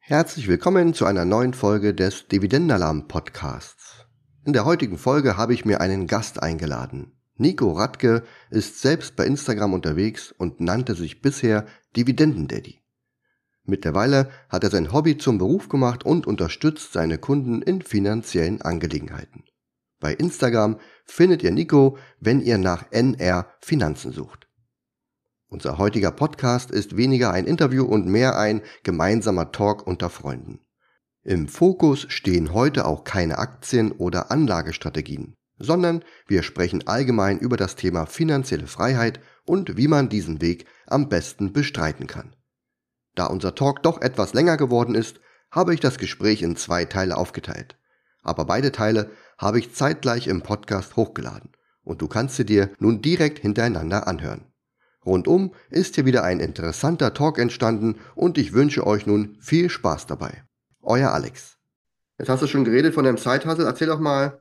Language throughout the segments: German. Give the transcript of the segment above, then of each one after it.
Herzlich willkommen zu einer neuen Folge des Dividendenalarm Podcasts. In der heutigen Folge habe ich mir einen Gast eingeladen. Nico Radke ist selbst bei Instagram unterwegs und nannte sich bisher Dividendendaddy. Mittlerweile hat er sein Hobby zum Beruf gemacht und unterstützt seine Kunden in finanziellen Angelegenheiten. Bei Instagram findet ihr Nico, wenn ihr nach NR Finanzen sucht. Unser heutiger Podcast ist weniger ein Interview und mehr ein gemeinsamer Talk unter Freunden. Im Fokus stehen heute auch keine Aktien oder Anlagestrategien, sondern wir sprechen allgemein über das Thema finanzielle Freiheit und wie man diesen Weg am besten bestreiten kann. Da unser Talk doch etwas länger geworden ist, habe ich das Gespräch in 2 Teile aufgeteilt. Aber beide Teile habe ich zeitgleich im Podcast hochgeladen und du kannst sie dir nun direkt hintereinander anhören. Rundum ist hier wieder ein interessanter Talk entstanden und ich wünsche euch nun viel Spaß dabei. Euer Alex. Jetzt hast du schon geredet von deinem Side-Hustle. Erzähl doch mal,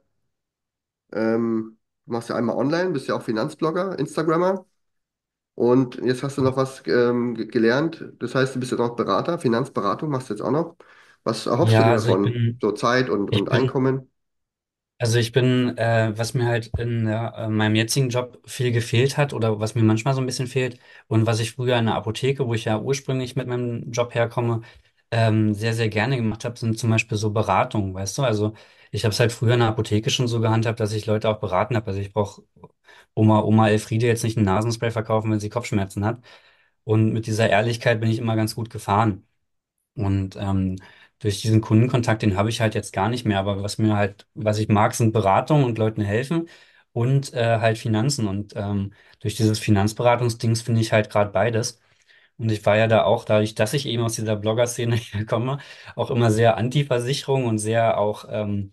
du machst ja einmal online, bist ja auch Finanzblogger, Instagrammer und jetzt hast du noch was gelernt. Das heißt, du bist jetzt auch Berater, Finanzberatung machst du jetzt auch noch. Was erhoffst du Ja, dir also ich davon? bin, So Zeit und ich bin, Einkommen? also ich bin, was mir halt in meinem jetzigen Job viel gefehlt hat oder was mir manchmal so ein bisschen fehlt und was ich früher in der Apotheke, wo ich ja ursprünglich mit meinem Job herkomme, sehr, sehr gerne gemacht habe, sind zum Beispiel so Beratungen, weißt du? Also ich habe es halt früher in der Apotheke schon so gehandhabt, dass ich Leute auch beraten habe. Also ich brauche Oma Elfriede jetzt nicht ein Nasenspray verkaufen, wenn sie Kopfschmerzen hat. Und mit dieser Ehrlichkeit bin ich immer ganz gut gefahren. Und durch diesen Kundenkontakt, den habe ich halt jetzt gar nicht mehr. Aber was ich mag, sind Beratungen und Leuten helfen und halt Finanzen. Und durch dieses Finanzberatungsdings finde ich halt gerade beides. Und ich war ja da auch, dadurch, dass ich eben aus dieser Blogger-Szene komme, auch immer sehr Anti-Versicherung und sehr auch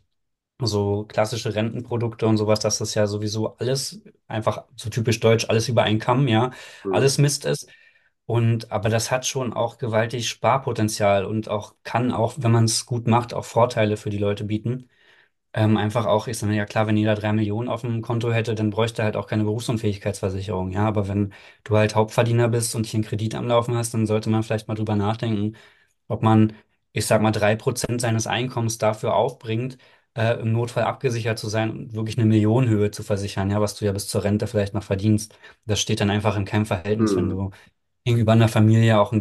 so klassische Rentenprodukte und sowas, dass das ja sowieso alles einfach so typisch deutsch, alles über einen Kamm, ja, Hm. alles Mist ist. Und aber das hat schon auch gewaltig Sparpotenzial und auch kann auch, wenn man es gut macht, auch Vorteile für die Leute bieten. Einfach auch, ich sage, ja klar, wenn jeder 3 Millionen auf dem Konto hätte, dann bräuchte er halt auch keine Berufsunfähigkeitsversicherung. Ja, aber wenn du halt Hauptverdiener bist und hier einen Kredit am Laufen hast, dann sollte man vielleicht mal drüber nachdenken, ob man, ich sag mal, 3% seines Einkommens dafür aufbringt, im Notfall abgesichert zu sein und wirklich eine Millionenhöhe zu versichern, ja, was du ja bis zur Rente vielleicht noch verdienst. Das steht dann einfach in keinem Verhältnis, wenn Hm. du gegenüber einer Familie auch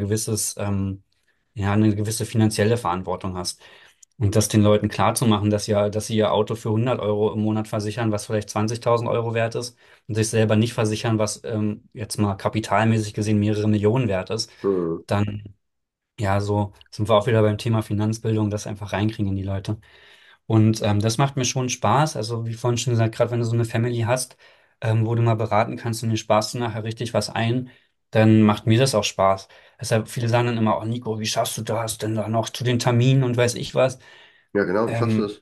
ja, eine gewisse finanzielle Verantwortung hast. Und das den Leuten klarzumachen, dass sie ihr Auto für 100 € im Monat versichern, was vielleicht 20.000 € wert ist, und sich selber nicht versichern, was jetzt mal kapitalmäßig gesehen mehrere Millionen wert ist, Hm. dann, ja, so sind wir auch wieder beim Thema Finanzbildung, das einfach reinkriegen in die Leute. Und das macht mir schon Spaß. Also wie vorhin schon gesagt, gerade wenn du so eine Family hast, wo du mal beraten kannst und dir sparst du nachher richtig was ein, dann macht mir das auch Spaß. Deshalb viele sagen dann immer, oh Nico, wie schaffst du das denn da noch zu den Terminen und weiß ich was. Ja, genau, wie schaffst du Ähm, das?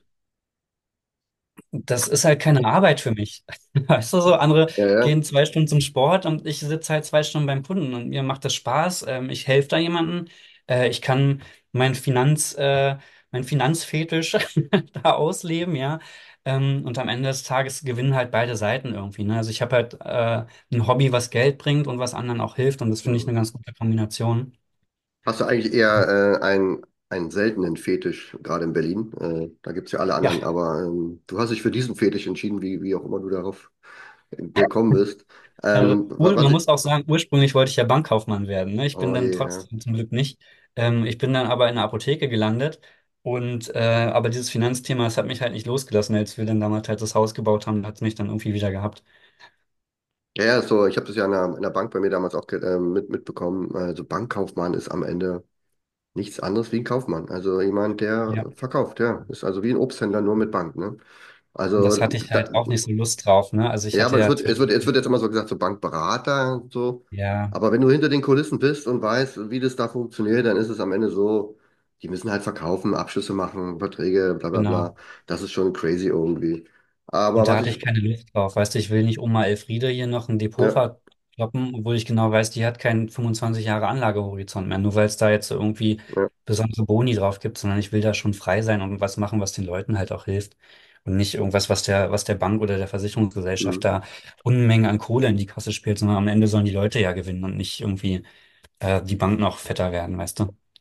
Das ist halt keine Arbeit für mich. Weißt du, so andere Ja, ja. gehen 2 Stunden zum Sport und ich sitze halt 2 Stunden beim Kunden und mir macht das Spaß. Ich helfe da jemandem. Ich kann mein mein Finanzfetisch da ausleben, ja. Und am Ende des Tages gewinnen halt beide Seiten irgendwie, ne? Also ich habe halt ein Hobby, was Geld bringt und was anderen auch hilft und das finde ich Hm. eine ganz gute Kombination. Hast du eigentlich eher einen seltenen Fetisch, gerade in Berlin? Da gibt es ja alle Ja. anderen, aber du hast dich für diesen Fetisch entschieden, wie auch immer du darauf gekommen bist. Also, Was man ich, muss auch sagen, ursprünglich wollte ich ja Bankkaufmann werden. Ne? Ich bin oh dann je, ja. trotzdem zum Glück nicht. Ich bin dann aber in der Apotheke gelandet und aber dieses Finanzthema, das hat mich halt nicht losgelassen, als wir dann damals halt das Haus gebaut haben, hat es mich dann irgendwie wieder gehabt. Ja, ja, so, ich habe das ja in der Bank bei mir damals auch mitbekommen. Also Bankkaufmann ist am Ende nichts anderes wie ein Kaufmann. Also jemand, der Ja. verkauft, ja. Ist also wie ein Obsthändler, nur mit Bank, ne? Und Also das hatte ich halt auch nicht so Lust drauf. Ne? Also ich ja, hatte aber ja es wird jetzt immer so gesagt, so Bankberater und so. ja, Aber wenn du hinter den Kulissen bist und weißt, wie das da funktioniert, dann ist es am Ende so, die müssen halt verkaufen, Abschlüsse machen, Verträge, bla bla bla. genau. Das ist schon crazy irgendwie. Aber Und da was hatte ich ich, keine Lust drauf. Weißt du, ich will nicht Oma Elfriede hier noch ein Depot ja, verkloppen, obwohl ich genau weiß, die hat keinen 25 Jahre Anlagehorizont mehr, nur weil es da jetzt so irgendwie ja, besondere Boni drauf gibt, sondern ich will da schon frei sein und was machen, was den Leuten halt auch hilft. Und nicht irgendwas, was der Bank oder der hm. Versicherungsgesellschaft da Unmengen an Kohle in die Kasse spielt, sondern am Ende sollen die Leute ja gewinnen und nicht irgendwie die Bank noch fetter werden, weißt du?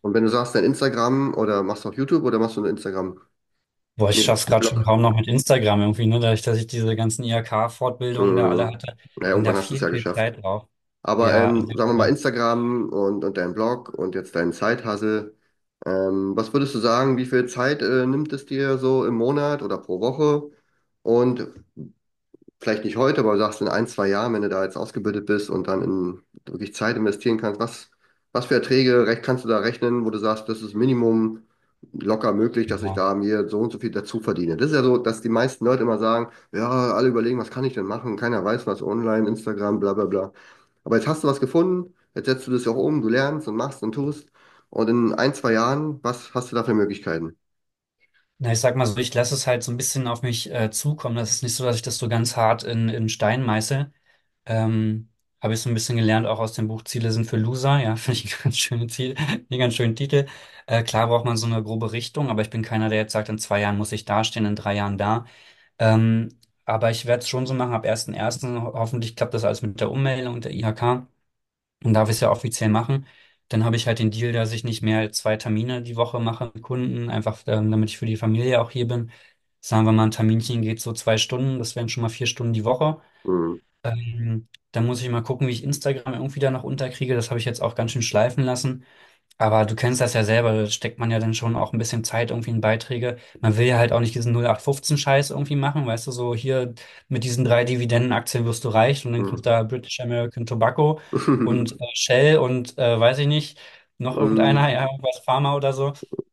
Und wenn du sagst, dein Instagram oder machst du auf YouTube oder machst du nur Instagram? Boah, ich Nee, schaff's gerade schon Blog. kaum noch mit Instagram irgendwie, ne? Dadurch, dass ich diese ganzen IHK-Fortbildungen da alle Mhm. hatte, Naja, ging da irgendwann hast du es viel, ja viel geschafft. Zeit drauf. Aber Ja, also sagen wir mal Instagram und dein Blog und jetzt dein Side-Hustle. Was würdest du sagen, wie viel Zeit nimmt es dir so im Monat oder pro Woche? Und vielleicht nicht heute, aber du sagst in ein, zwei Jahren, wenn du da jetzt ausgebildet bist und dann in wirklich Zeit investieren kannst, was für Erträge kannst du da rechnen, wo du sagst, das ist Minimum locker möglich, dass ich ja. da mir so und so viel dazu verdiene. Das ist ja so, dass die meisten Leute immer sagen, ja, alle überlegen, was kann ich denn machen? Keiner weiß was, online, Instagram, bla bla bla. Aber jetzt hast du was gefunden, jetzt setzt du das ja auch um, du lernst und machst und tust. Und in ein, zwei Jahren, was hast du da für Möglichkeiten? Na, ich sag mal so, ich lasse es halt so ein bisschen auf mich zukommen. Das ist nicht so, dass ich das so ganz hart in Stein meißel. Ähm, Habe ich so ein bisschen gelernt, auch aus dem Buch Ziele sind für Loser. Ja, finde ich ein ganz schönes Ziel, einen ganz schönen Titel. Klar braucht man so eine grobe Richtung, aber ich bin keiner, der jetzt sagt, in 2 Jahren muss ich dastehen, in 3 Jahren da. Ähm, aber ich werde es schon so machen, ab 1.1. Hoffentlich klappt das alles mit der Ummeldung und der IHK. Dann darf ich es ja offiziell machen. Dann habe ich halt den Deal, dass ich nicht mehr als 2 Termine die Woche mache mit Kunden, einfach damit ich für die Familie auch hier bin. Sagen wir mal, ein Terminchen geht so 2 Stunden, das wären schon mal 4 Stunden die Woche. Hm, Dann muss ich mal gucken, wie ich Instagram irgendwie da noch unterkriege. Das habe ich jetzt auch ganz schön schleifen lassen. Aber du kennst das ja selber, da steckt man ja dann schon auch ein bisschen Zeit irgendwie in Beiträge. Man will ja halt auch nicht diesen 0815-Scheiß irgendwie machen, weißt du, so hier mit diesen 3 Dividendenaktien wirst du reich und dann kriegst hm. du da British American Tobacco und Shell und weiß ich nicht, noch irgendeiner, Hm, ja, irgendwas Pharma oder so.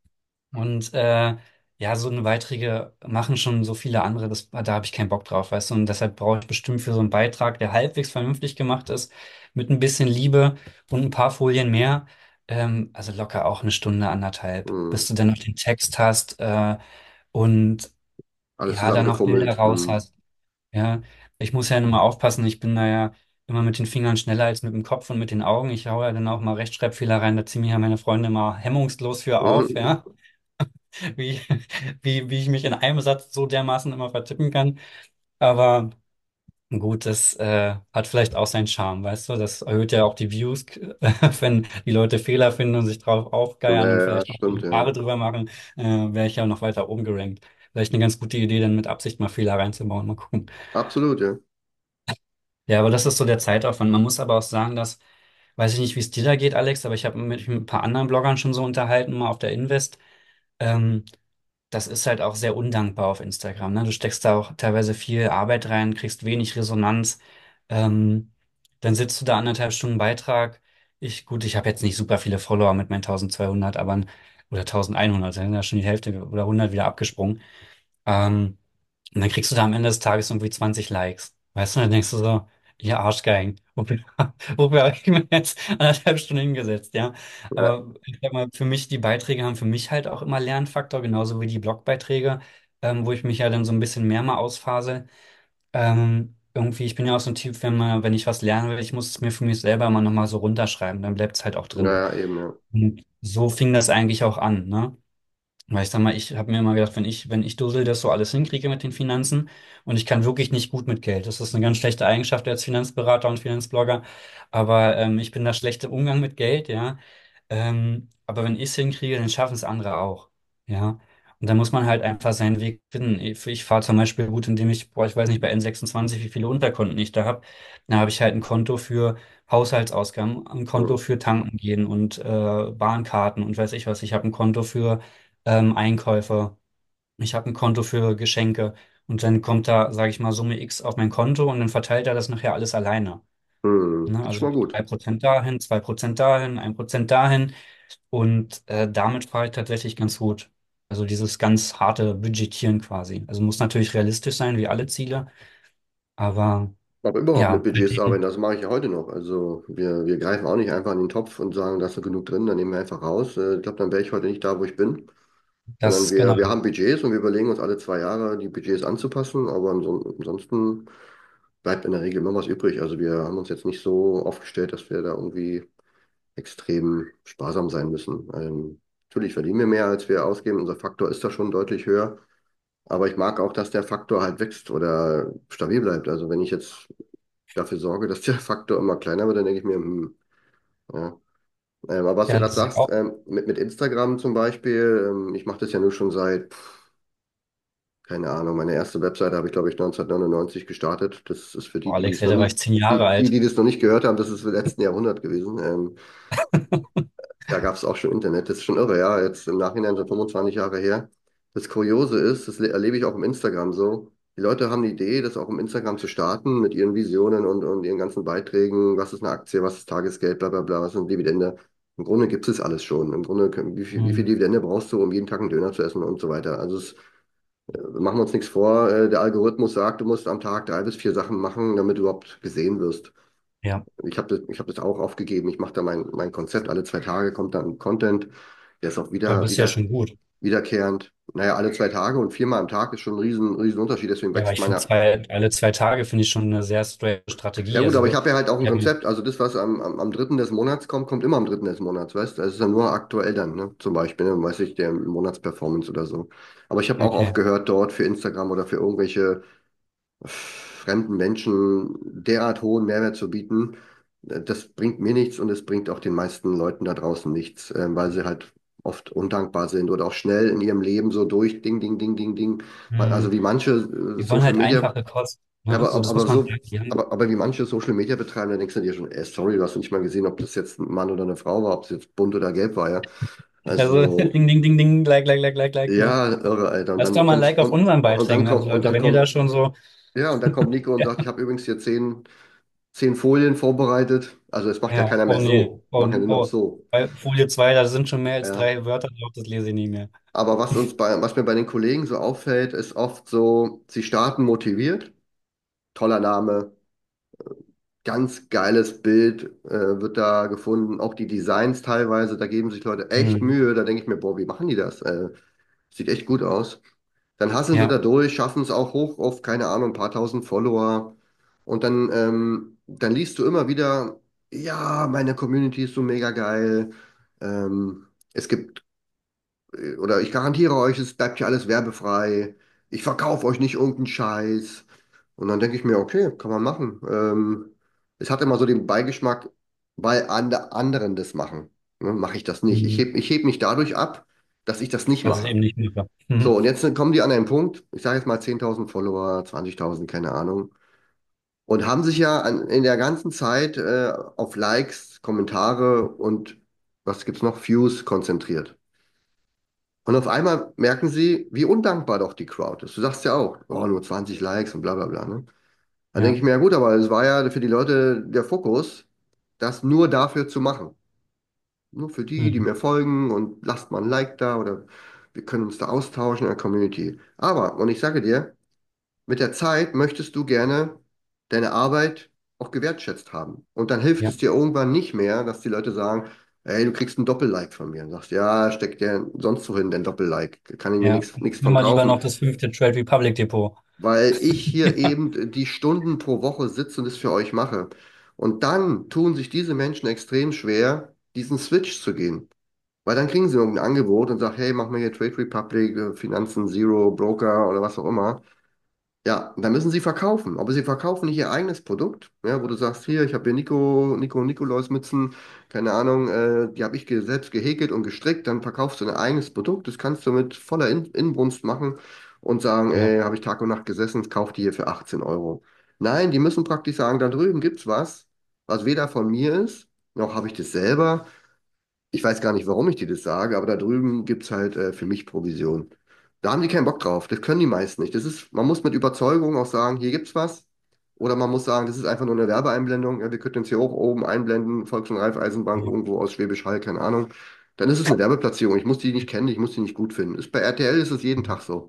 Und ja, so eine Beiträge machen schon so viele andere, da habe ich keinen Bock drauf, weißt du. Und deshalb brauche ich bestimmt für so einen Beitrag, der halbwegs vernünftig gemacht ist, mit ein bisschen Liebe und ein paar Folien mehr, also locker auch eine Stunde, anderthalb, bis hm. du dann noch den Text hast und Alles ja, dann noch Bilder zusammengefummelt. raus Hm. hast. Ja, ich muss ja immer aufpassen, ich bin da ja immer mit den Fingern schneller als mit dem Kopf und mit den Augen. Ich hau ja dann auch mal Rechtschreibfehler rein, da ziehen mich ja meine Freunde immer hemmungslos für auf, ja. wie, wie ich mich in einem Satz so dermaßen immer vertippen kann. Aber gut, das hat vielleicht auch seinen Charme, weißt du? Das erhöht ja auch die Views, wenn die Leute Fehler finden und sich drauf aufgeiern und Ja, vielleicht noch stimmt, ja. Kommentare drüber machen, wäre ich ja noch weiter oben gerankt. Vielleicht eine ganz gute Idee, dann mit Absicht mal Fehler reinzubauen. Mal gucken. Absolut, ja. Ja, aber das ist so der Zeitaufwand. Man muss aber auch sagen, dass, weiß ich nicht, wie es dir da geht, Alex, aber ich habe mich mit ein paar anderen Bloggern schon so unterhalten, mal auf der Invest. Ähm, Das ist halt auch sehr undankbar auf Instagram, ne? Du steckst da auch teilweise viel Arbeit rein, kriegst wenig Resonanz. Ähm, Dann sitzt du da 1,5 Stunden Beitrag. Gut, ich habe jetzt nicht super viele Follower mit meinen 1.200, aber oder 1.100, dann sind ja schon die Hälfte oder 100 wieder abgesprungen. Und dann kriegst du da am Ende des Tages irgendwie 20 Likes. Weißt du, dann denkst du so, ihr Arschgeigen, wofür habe ich mir jetzt 1,5 Stunden hingesetzt, ja? Ja, Aber ich sag mal, für mich, die Beiträge haben für mich halt auch immer Lernfaktor, genauso wie die Blogbeiträge, wo ich mich ja dann so ein bisschen mehr mal ausphase. Irgendwie, ich bin ja auch so ein Typ, wenn ich was lernen will, ich muss es mir für mich selber immer nochmal so runterschreiben, dann bleibt es halt auch drin. ja, eben, ja. Und so fing das eigentlich auch an, ne? Weil ich sag mal, ich habe mir immer gedacht, wenn ich Dussel das so alles hinkriege mit den Finanzen und ich kann wirklich nicht gut mit Geld. Das ist eine ganz schlechte Eigenschaft als Finanzberater und Finanzblogger. Aber ich bin da schlecht im Umgang mit Geld, ja. Aber wenn ich es hinkriege, dann schaffen es andere auch. Ja. Und da muss man halt einfach seinen Weg finden. Ich fahre zum Beispiel gut, indem ich weiß nicht, bei N26, wie viele Unterkonten ich da habe. Da habe ich halt ein Konto für Haushaltsausgaben, ein Konto Hm, für Tanken gehen und Bahnkarten und weiß ich was. Ich habe ein Konto für Einkäufe. Ich habe ein Konto für Geschenke. Und dann kommt da, sage ich mal, Summe X auf mein Konto und dann verteilt er das nachher alles alleine. Ne? das ist Also schon mal gut. 3% dahin, 2% dahin, 1% dahin. Und damit fahre ich tatsächlich ganz gut. Also dieses ganz harte Budgetieren quasi. Also muss natürlich realistisch sein, wie alle Ziele. Aber Aber überhaupt mit ja, Budgets arbeiten, das mache ich ja heute noch. Also wir greifen auch nicht einfach in den Topf und sagen, da ist noch genug drin, dann nehmen wir einfach raus. Ich glaube, dann wäre ich heute nicht da, wo ich bin. Sondern das genau. wir haben Budgets und wir überlegen uns alle zwei Jahre, die Budgets anzupassen. Aber ansonsten bleibt in der Regel immer was übrig. Also wir haben uns jetzt nicht so aufgestellt, dass wir da irgendwie extrem sparsam sein müssen. Natürlich verdienen wir mehr, als wir ausgeben. Unser Faktor ist da schon deutlich höher. Aber ich mag auch, dass der Faktor halt wächst oder stabil bleibt. Also wenn ich jetzt dafür sorge, dass der Faktor immer kleiner wird, dann denke ich mir, ja. Aber was du Ja, gerade das ist ja sagst, auch. mit Instagram zum Beispiel, ich mache das ja nur schon seit, keine Ahnung, meine erste Webseite habe ich, glaube ich, 1999 gestartet. Das ist für die, Oh, die Alex, es ja, noch da war ich nicht, 10 Jahre die alt. das noch nicht gehört haben, das ist im letzten Jahrhundert gewesen. Da gab es auch schon Internet, das ist schon irre, ja, jetzt im Nachhinein so 25 Jahre her. Das Kuriose ist, das erlebe ich auch im Instagram so, die Leute haben die Idee, das auch im Instagram zu starten mit ihren Visionen und ihren ganzen Beiträgen, was ist eine Aktie, was ist Tagesgeld, bla bla bla, was ist eine Dividende. Im Grunde gibt es alles schon. Im Grunde, wie viel Hm. Dividende brauchst du, um jeden Tag einen Döner zu essen und so weiter. Also machen wir uns nichts vor, der Algorithmus sagt, du musst am Tag 3 bis 4 Sachen machen, damit du überhaupt gesehen wirst. Ja, Ich hab das auch aufgegeben. Ich mache da mein Konzept. Alle 2 Tage kommt dann Content. Der ist auch aber bist ja schon gut. wiederkehrend. Naja, alle 2 Tage und viermal am Tag ist schon ein riesen Unterschied. Deswegen Ja, aber wächst ich finde meine. alle 2 Tage finde ich schon eine sehr straight Ja Strategie. gut, aber ich Also, habe ja halt auch ein ich habe, Konzept. Also das, was am 3. des Monats kommt, kommt immer am 3. des Monats, weißt du? Das ist ja nur aktuell dann, ne? Zum Beispiel, ne? Weiß ich, der Monatsperformance oder so. Aber ich habe auch okay. aufgehört, dort für Instagram oder für irgendwelche fremden Menschen derart hohen Mehrwert zu bieten, das bringt mir nichts und es bringt auch den meisten Leuten da draußen nichts, weil sie halt oft undankbar sind oder auch schnell in ihrem Leben so durch Ding, Ding, Ding, Ding, Ding. Also Hm. wie manche Die wollen Social halt Media, einfache Kost. ja, Ne? So, das muss aber man so, sagen. Die haben, aber wie manche Social Media betreiben, da denkst du dir schon, sorry, du hast nicht mal gesehen, ob das jetzt ein Mann oder eine Frau war, ob es jetzt bunt oder gelb war, ja. also, Also, ding, ding, ding, ding, like, ne? ja, irre, Alter. Und Lass doch dann mal ein kommst, Like auf und, unseren und dann Beiträgen, also kommt, und Leute, dann wenn ihr da kommt, schon so, ja, und dann kommt Nico und sagt, ich habe übrigens hier 10 Folien vorbereitet. Also es macht ja ja, keiner mehr oh nee, so. Machen ja nur noch so. bei Folie 2 da sind schon mehr als Ja. 3 Wörter drauf, das lese ich nicht mehr. Aber was mir bei den Kollegen so auffällt, ist oft so, sie starten motiviert. Toller Name, ganz geiles Bild, wird da gefunden. Auch die Designs teilweise, da geben sich Leute echt Hm. Mühe. Da denke ich mir, boah, wie machen die das? Sieht echt gut aus. Dann hasseln sie da Ja, durch, schaffen es auch hoch auf, keine Ahnung, ein paar tausend Follower. Und dann liest du immer wieder, ja, meine Community ist so mega geil. Es gibt, oder ich garantiere euch, es bleibt hier alles werbefrei. Ich verkaufe euch nicht irgendeinen Scheiß. Und dann denke ich mir, okay, kann man machen. Es hat immer so den Beigeschmack, weil anderen das machen. Ne, mache ich das nicht. hm. Ich heb mich dadurch ab, dass ich das nicht Das ist mache. eben nicht mehr. So, Mhm. und jetzt kommen die an einen Punkt, ich sage jetzt mal 10.000 Follower, 20.000, keine Ahnung, und haben sich ja in der ganzen Zeit auf Likes, Kommentare und was gibt's noch, Views konzentriert. Und auf einmal merken sie, wie undankbar doch die Crowd ist. Du sagst ja auch, oh, nur 20 Likes und bla bla bla. Ne? Dann denke Ja, ich mir, ja gut, aber es war ja für die Leute der Fokus, das nur dafür zu machen. Nur für die, die hm. mir folgen und lasst mal ein Like da oder wir können uns da austauschen in der Community. Aber, und ich sage dir, mit der Zeit möchtest du gerne deine Arbeit auch gewertschätzt haben. Und dann hilft Ja. es dir irgendwann nicht mehr, dass die Leute sagen, hey, du kriegst ein Doppel-Like von mir. Und sagst, ja, steckt der sonst wohin, dein Doppel-Like. Kann ich mir Ja, nichts nimm von mal lieber kaufen. noch das 5. Trade Republic Depot. Weil ich hier eben die Stunden pro Woche sitze und es für euch mache. Und dann tun sich diese Menschen extrem schwer, diesen Switch zu gehen. Weil dann kriegen sie irgendein Angebot und sagen, hey, mach mir hier Trade Republic, Finanzen Zero, Broker oder was auch immer. Ja, und dann müssen sie verkaufen. Aber sie verkaufen nicht ihr eigenes Produkt, ja, wo du sagst, hier, ich habe hier Nico und Nikolaus Mützen, keine Ahnung, die habe ich selbst gehäkelt und gestrickt. Dann verkaufst du ein eigenes Produkt. Das kannst du mit voller Inbrunst machen und sagen, Ja, ey, habe ich Tag und Nacht gesessen, kauf die hier für 18 Euro. Nein, die müssen praktisch sagen, da drüben gibt's was, was weder von mir ist, noch habe ich das selber. Ich weiß gar nicht, warum ich dir das sage, aber da drüben gibt es halt für mich Provision. Da haben die keinen Bock drauf. Das können die meisten nicht. Man muss mit Überzeugung auch sagen, hier gibt's was. Oder man muss sagen, das ist einfach nur eine Werbeeinblendung. Ja, wir könnten uns hier auch oben einblenden, Volks- und Raiffeisenbank ja, irgendwo aus Schwäbisch Hall, keine Ahnung. Dann ist es eine Werbeplatzierung. Ich muss die nicht kennen, ich muss die nicht gut finden. Bei RTL ist es jeden Tag so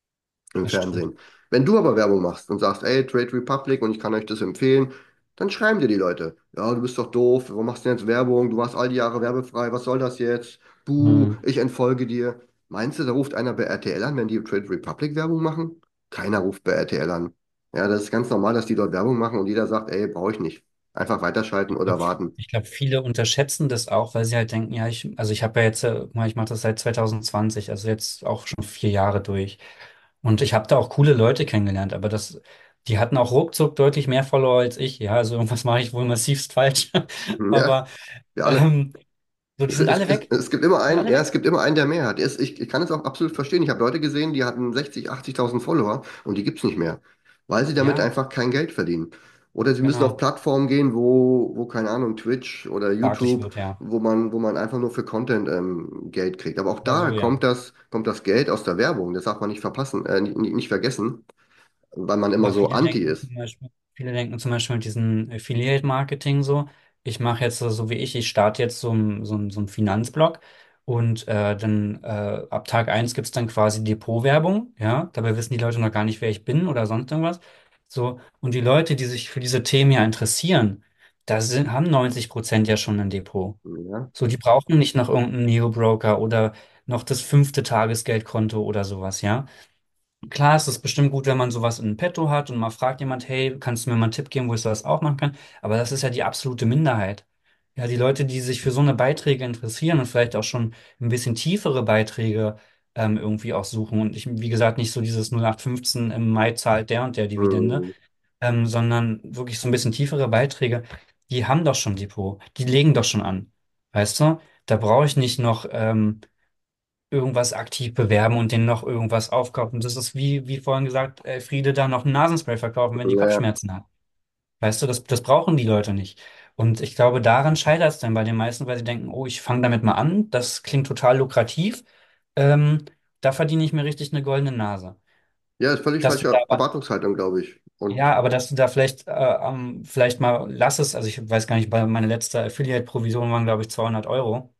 im das stimmt. Fernsehen. Wenn du aber Werbung machst und sagst, ey, Trade Republic und ich kann euch das empfehlen, dann schreiben dir die Leute, ja, du bist doch doof, warum machst du denn jetzt Werbung? Du warst all die Jahre werbefrei, was soll das jetzt? Buh, Hm. ich entfolge dir. Meinst du, da ruft einer bei RTL an, wenn die Trade Republic Werbung machen? Keiner ruft bei RTL an. Ja, das ist ganz normal, dass die dort Werbung machen und jeder sagt, ey, brauche ich nicht. Einfach weiterschalten oder warten. Ich glaube, viele unterschätzen das auch, weil sie halt denken, ja, also ich habe ja jetzt, guck mal, ich mache das seit 2020, also jetzt auch schon 4 Jahre durch. Und ich habe da auch coole Leute kennengelernt, aber die hatten auch ruckzuck deutlich mehr Follower als ich. Ja, also irgendwas mache ich wohl massivst falsch. Hm, ja, Aber wir alle. ähm, So, die sind alle weg. Es gibt immer Sind einen, alle ja, weg. es gibt immer einen, der mehr hat. Ich kann es auch absolut verstehen. Ich habe Leute gesehen, die hatten 60, 80.000 Follower und die gibt es nicht mehr, weil sie damit Ja, einfach kein Geld verdienen. Oder sie müssen auf genau. Plattformen gehen, keine Ahnung, Twitch oder Fraglich YouTube, wird, ja. wo man einfach nur für Content Geld kriegt. Aber auch Oder da so, ja. kommt das Geld aus der Werbung. Das darf man nicht verpassen, nicht vergessen, weil man immer Aber so anti ist. Viele denken zum Beispiel mit diesem Affiliate-Marketing so, ich mache jetzt so wie ich starte jetzt so ein Finanzblog und dann ab Tag eins gibt es dann quasi Depotwerbung, ja, dabei wissen die Leute noch gar nicht, wer ich bin oder sonst irgendwas. So, und die Leute, die sich für diese Themen ja interessieren, haben 90% ja schon ein Depot. Ja, So, die brauchen nicht noch irgendeinen Neo-Broker oder noch das fünfte Tagesgeldkonto oder sowas, ja. Klar, es ist bestimmt gut, wenn man sowas in petto hat und mal fragt jemand, hey, kannst du mir mal einen Tipp geben, wo ich sowas auch machen kann? Aber das ist ja die absolute Minderheit. Ja, die Leute, die sich für so eine Beiträge interessieren und vielleicht auch schon ein bisschen tiefere Beiträge irgendwie auch suchen und ich, wie gesagt, nicht so dieses 0815 im Mai zahlt der und der Dividende, hm, sondern wirklich so ein bisschen tiefere Beiträge, die haben doch schon Depot, die legen doch schon an. Weißt du? Da brauche ich nicht noch irgendwas aktiv bewerben und denen noch irgendwas aufkaufen. Das ist wie vorhin gesagt, Friede da noch ein Nasenspray verkaufen, wenn die ja. Kopfschmerzen hat. Weißt du, das brauchen die Leute nicht. Und ich glaube, daran scheitert es dann bei den meisten, weil sie denken, oh, ich fange damit mal an, das klingt total lukrativ, da verdiene ich mir richtig eine goldene Nase. Ja, ist völlig Dass du falsche da Erwartungshaltung, glaube ich. Und Ja, aber dass du da vielleicht mal lass es, also ich weiß gar nicht, meine letzte Affiliate-Provision waren, glaube ich, 200 Euro.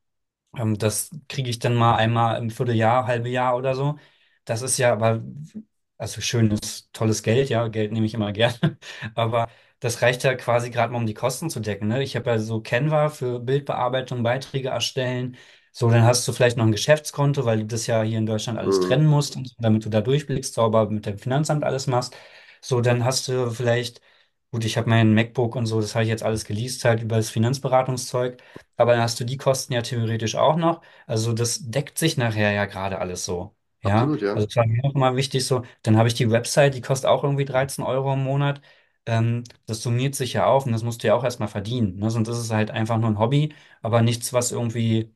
Das kriege ich dann mal einmal im Vierteljahr, halbe Jahr oder so. Das ist ja aber, also schönes, tolles Geld, ja, Geld nehme ich immer gerne. Aber das reicht ja quasi gerade mal, um die Kosten zu decken, ne? Ich habe ja so Canva für Bildbearbeitung, Beiträge erstellen. So, dann hast du vielleicht noch ein Geschäftskonto, weil du das ja hier in Deutschland alles hm, trennen musst, und so, damit du da durchblickst, sauber mit dem Finanzamt alles machst. So, dann hast du vielleicht, gut, ich habe mein MacBook und so, das habe ich jetzt alles geleast halt über das Finanzberatungszeug. Aber dann hast du die Kosten ja theoretisch auch noch. Also das deckt sich nachher ja gerade alles so. Ja, absolut, ja. also es war mir auch immer wichtig so. Dann habe ich die Website, die kostet auch irgendwie 13 Euro im Monat. Das summiert sich ja auf und das musst du ja auch erstmal verdienen. Ne? Sonst ist es halt einfach nur ein Hobby, aber nichts, was irgendwie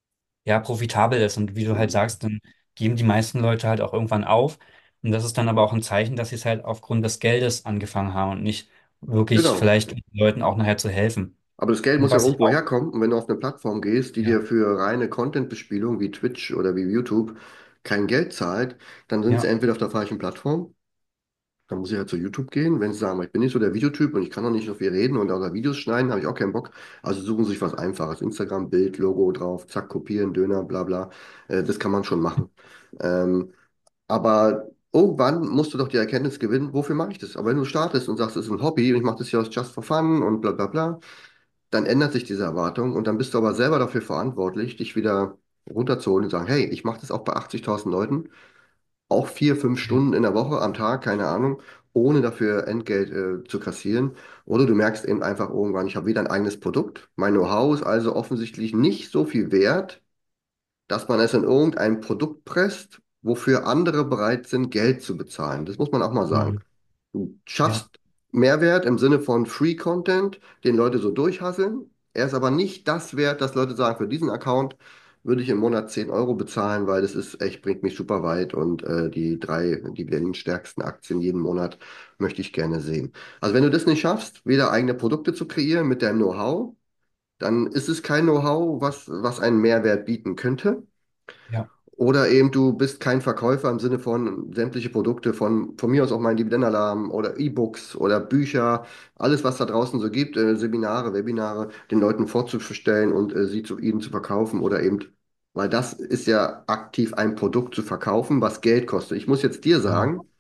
ja profitabel ist. Und wie du halt Hm. sagst, dann geben die meisten Leute halt auch irgendwann auf. Und das ist dann aber auch ein Zeichen, dass sie es halt aufgrund des Geldes angefangen haben und nicht wirklich Genau. vielleicht um den Leuten auch nachher zu helfen. Aber das Geld Und muss ja was ich irgendwo auch, herkommen. Und wenn du auf eine Plattform gehst, die dir ja, für reine Content-Bespielung wie Twitch oder wie YouTube kein Geld zahlt, dann sind sie ja. entweder auf der falschen Plattform. Dann muss ich halt zu YouTube gehen. Wenn sie sagen, ich bin nicht so der Videotyp und ich kann noch nicht so viel reden und auch Videos schneiden, habe ich auch keinen Bock. Also suchen sie sich was Einfaches. Instagram, Bild, Logo drauf, zack, kopieren, Döner, bla bla. Das kann man schon machen. Ähm, Aber irgendwann musst du doch die Erkenntnis gewinnen, wofür mache ich das? Aber wenn du startest und sagst, es ist ein Hobby und ich mache das hier aus just for fun und bla bla bla, dann ändert sich diese Erwartung und dann bist du aber selber dafür verantwortlich, dich wieder runterzuholen und sagen, hey, ich mache das auch bei 80.000 Leuten, auch 4, 5 Stunden in der Woche, am Tag, keine Ahnung, ohne dafür Entgelt zu kassieren. Oder du merkst eben einfach irgendwann, ich habe wieder ein eigenes Produkt, mein Know-how ist also offensichtlich nicht so viel wert, dass man es in irgendein Produkt presst, wofür andere bereit sind, Geld zu bezahlen. Das muss man auch mal sagen. Mhm. Du Ja, schaffst Mehrwert im Sinne von Free Content, den Leute so durchhasseln. Er ist aber nicht das wert, dass Leute sagen, für diesen Account würde ich im Monat 10 Euro bezahlen, weil das ist echt, bringt mich super weit und die 3 dividendenstärksten Aktien jeden Monat möchte ich gerne sehen. Also wenn du das nicht schaffst, weder eigene Produkte zu kreieren mit deinem Know-how, dann ist es kein Know-how, was einen Mehrwert bieten könnte. ja, Oder eben du bist kein Verkäufer im Sinne von sämtliche Produkte von mir aus auch mein Dividendenalarm oder E-Books oder Bücher, alles was da draußen so gibt, Seminare, Webinare, den Leuten vorzustellen und sie zu ihnen zu verkaufen oder eben, weil das ist ja aktiv ein Produkt zu verkaufen, was Geld kostet. Ich muss jetzt dir genau. sagen,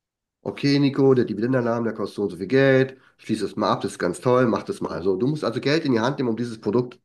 okay, Nico, der Dividendenalarm, der kostet so und so viel Geld, schließ das mal ab, das ist ganz toll, mach das mal. Also du musst also Geld in die Hand nehmen, um dieses Produkt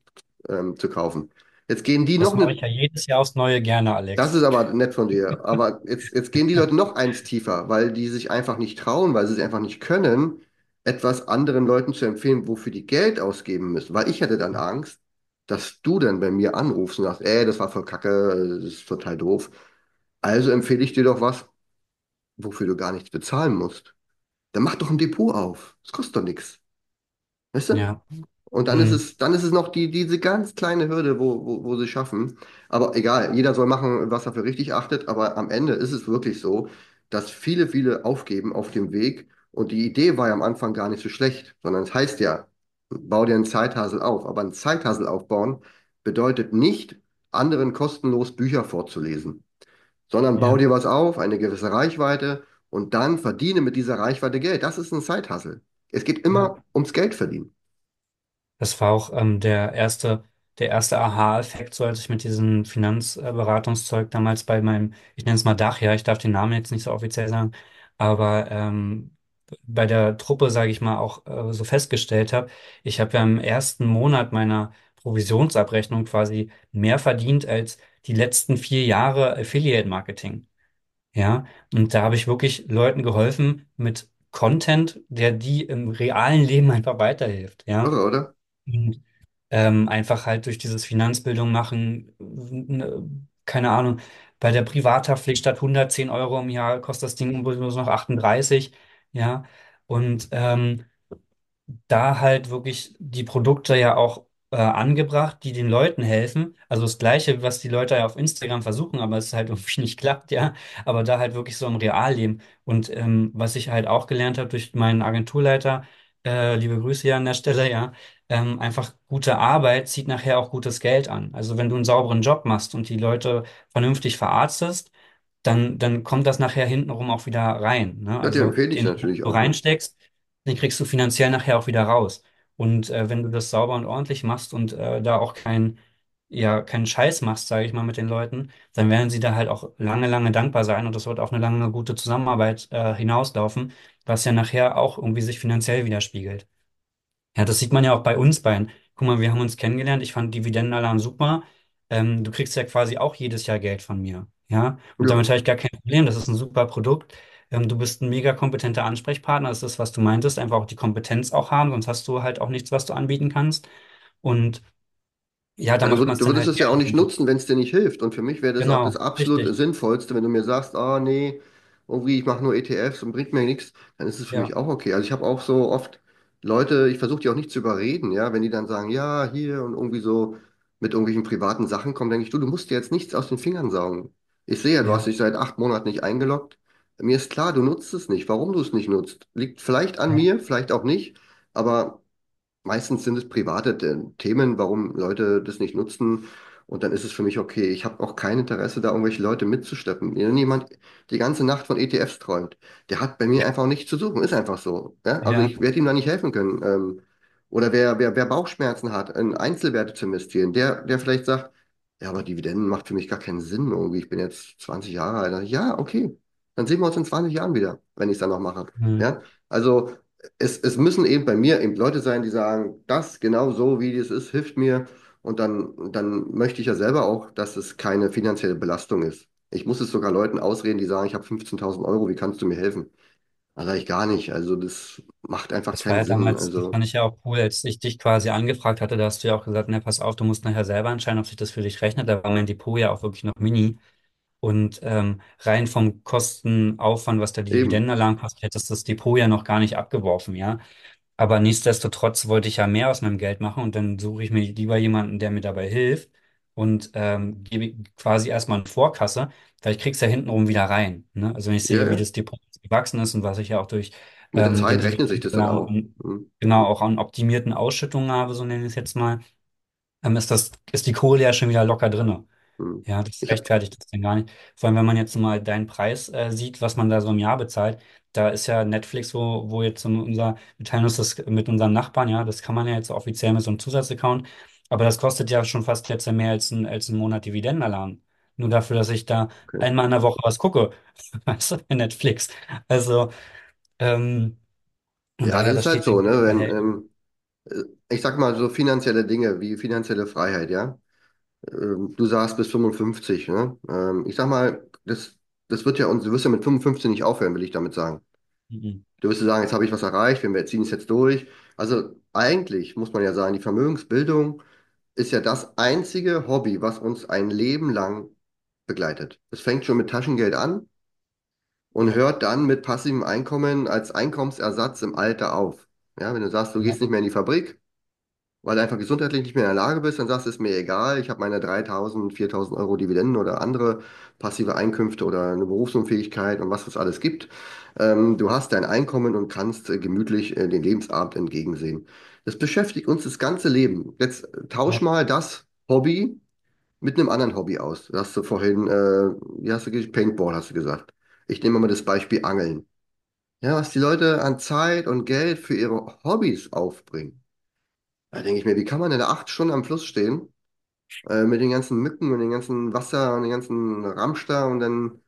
zu kaufen. Jetzt gehen die noch Das mache eine ich ja jedes Jahr aufs Neue gerne, Das Alex. ist aber nett von dir. Aber jetzt gehen die Leute noch eins tiefer, weil die sich einfach nicht trauen, weil sie es einfach nicht können, etwas anderen Leuten zu empfehlen, wofür die Geld ausgeben müssen. Weil ich hätte dann Angst, dass du dann bei mir anrufst und sagst, das war voll Kacke, das ist total doof. Also empfehle ich dir doch was, wofür du gar nichts bezahlen musst. Dann mach doch ein Depot auf. Das kostet doch nichts. Weißt du? Ja. Und Hm. dann ist es noch diese ganz kleine Hürde, wo sie schaffen. Aber egal, jeder soll machen, was er für richtig achtet. Aber am Ende ist es wirklich so, dass viele aufgeben auf dem Weg. Und die Idee war ja am Anfang gar nicht so schlecht, sondern es heißt ja, bau dir einen Zeithassel auf. Aber ein Zeithassel aufbauen bedeutet nicht, anderen kostenlos Bücher vorzulesen, sondern bau Ja. dir was auf, eine gewisse Reichweite und dann verdiene mit dieser Reichweite Geld. Das ist ein Zeithassel. Es geht Ja. immer ums Geld verdienen. Das war auch der erste Aha-Effekt, so als ich mit diesem Finanzberatungszeug damals bei meinem, ich nenne es mal Dach, ja, ich darf den Namen jetzt nicht so offiziell sagen, aber bei der Truppe, sage ich mal, auch so festgestellt habe, ich habe ja im ersten Monat meiner Provisionsabrechnung quasi mehr verdient als die letzten 4 Jahre Affiliate-Marketing. Ja, und da habe ich wirklich Leuten geholfen mit Content, der die im realen Leben einfach weiterhilft. Ja. Irre, oder? Und, einfach halt durch dieses Finanzbildung machen, keine Ahnung, bei der Privathaftpflicht statt 110 Euro im Jahr kostet das Ding bloß noch 38, ja, und da halt wirklich die Produkte ja auch angebracht, die den Leuten helfen. Also das Gleiche, was die Leute ja auf Instagram versuchen, aber es halt irgendwie nicht klappt, ja. Aber da halt wirklich so im Realleben. Und was ich halt auch gelernt habe durch meinen Agenturleiter, liebe Grüße hier an der Stelle, ja, einfach gute Arbeit zieht nachher auch gutes Geld an. Also wenn du einen sauberen Job machst und die Leute vernünftig verarztest, dann kommt das nachher hintenrum auch wieder rein. Ne? Ja, die Also empfehle ich den, was natürlich du auch, ne? reinsteckst, den kriegst du finanziell nachher auch wieder raus. Und wenn du das sauber und ordentlich machst und da auch keinen Scheiß machst, sage ich mal, mit den Leuten, dann werden sie da halt auch lange dankbar sein und das wird auf eine lange gute Zusammenarbeit hinauslaufen, was ja nachher auch irgendwie sich finanziell widerspiegelt. Ja, das sieht man ja auch bei uns beiden. Guck mal, wir haben uns kennengelernt. Ich fand Dividendenalarm super. Du kriegst ja quasi auch jedes Jahr Geld von mir. Ja, und Ja. damit habe ich gar kein Problem. Das ist ein super Produkt. Du bist ein mega kompetenter Ansprechpartner. Das ist, was du meintest. Einfach auch die Kompetenz auch haben. Sonst hast du halt auch nichts, was du anbieten kannst. Und ja, da Ja, macht man es du dann würdest halt es ja auch gerne. nicht nutzen, wenn es dir nicht hilft. Und für mich wäre das auch das Genau, absolut richtig. Sinnvollste, wenn du mir sagst, ah nee, irgendwie ich mache nur ETFs und bringt mir nichts, dann ist es für mich Ja, auch okay. Also ich habe auch so oft Leute, ich versuche die auch nicht zu überreden, ja, wenn die dann sagen, ja, hier und irgendwie so mit irgendwelchen privaten Sachen kommen, denke ich, du musst dir jetzt nichts aus den Fingern saugen. Ich sehe ja, du hast ja, dich seit 8 Monaten nicht eingeloggt. Mir ist klar, du nutzt es nicht. Warum du es nicht nutzt, liegt vielleicht an ja, mir, vielleicht auch nicht, aber meistens sind es private Themen, warum Leute das nicht nutzen. Und dann ist es für mich okay. Ich habe auch kein Interesse, da irgendwelche Leute mitzuschleppen. Wenn jemand die ganze Nacht von ETFs träumt, der hat bei mir einfach nichts zu suchen. Ist einfach so. Ja? Also ja, ich werde ihm da nicht helfen können. Oder wer Bauchschmerzen hat, in Einzelwerte zu investieren, der vielleicht sagt, ja, aber Dividenden macht für mich gar keinen Sinn. Irgendwie, ich bin jetzt 20 Jahre alt. Ja, okay. Dann sehen wir uns in 20 Jahren wieder, wenn ich es dann noch mache. hm, Ja? Also es müssen eben bei mir eben Leute sein, die sagen, das genau so, wie es ist, hilft mir. Und dann möchte ich ja selber auch, dass es keine finanzielle Belastung ist. Ich muss es sogar Leuten ausreden, die sagen, ich habe 15.000 Euro, wie kannst du mir helfen? Da sage ich gar nicht. Also das macht einfach das war keinen ja Sinn. damals, das Also fand ich ja auch cool, als ich dich quasi angefragt hatte, da hast du ja auch gesagt, ne, pass auf, du musst nachher selber entscheiden, ob sich das für dich rechnet. Da war mein Depot ja auch wirklich noch mini. Und rein vom Kostenaufwand, was der eben, Dividendenalarm kostet, hättest das Depot ja noch gar nicht abgeworfen, ja. Aber nichtsdestotrotz wollte ich ja mehr aus meinem Geld machen und dann suche ich mir lieber jemanden, der mir dabei hilft und gebe quasi erstmal eine Vorkasse, weil ich krieg's ja hintenrum wieder rein. Ne? Also wenn ich ja, sehe, wie ja. das Depot gewachsen ist und was ich ja auch durch Mit der den Zeit rechnet sich das dann Dividendenalarm auch. Hm, genau auch an optimierten Ausschüttungen habe, so nenne ich es jetzt mal, ist die Kohle ja schon wieder locker drinne. hm. Ja, das Ich hab, rechtfertigt das denn gar nicht. Vor allem, wenn man jetzt mal deinen Preis sieht, was man da so im Jahr bezahlt, da ist ja Netflix, wo jetzt wir teilen uns das mit unseren Nachbarn, ja, das kann man ja jetzt offiziell mit so einem Zusatzaccount, aber das kostet ja schon fast jetzt mehr als ein Monat Dividendenalarm. Nur dafür, dass ich da okay. einmal in der Woche was gucke, weißt du, bei Netflix. Also, ähm, und Ja, das daher, ist das halt steht dem so, im ne? Verhältnis. Ich sag mal so finanzielle Dinge wie finanzielle Freiheit, ja. Du sagst bis 55, ne? Ich sag mal, das wird ja, und du wirst ja mit 55 nicht aufhören, will ich damit sagen. Mhm. Du wirst ja sagen, jetzt habe ich was erreicht, wir ziehen es jetzt durch. Also eigentlich muss man ja sagen, die Vermögensbildung ist ja das einzige Hobby, was uns ein Leben lang begleitet. Es fängt schon mit Taschengeld an und Ja, hört dann mit passivem Einkommen als Einkommensersatz im Alter auf. Ja, wenn du sagst, du ja, gehst nicht mehr in die Fabrik, weil du einfach gesundheitlich nicht mehr in der Lage bist, dann sagst du, ist mir egal, ich habe meine 3.000, 4.000 Euro Dividenden oder andere passive Einkünfte oder eine Berufsunfähigkeit und was es alles gibt. Du hast dein Einkommen und kannst gemütlich den Lebensabend entgegensehen. Das beschäftigt uns das ganze Leben. Jetzt tausch Ja, mal das Hobby mit einem anderen Hobby aus. Du hast du vorhin, wie hast du gesagt, Paintball hast du gesagt. Ich nehme mal das Beispiel Angeln. Ja, was die Leute an Zeit und Geld für ihre Hobbys aufbringen. Da denke ich mir, wie kann man denn 8 Stunden am Fluss stehen, mit den ganzen Mücken und den ganzen Wasser und den ganzen Ramsch da und dann,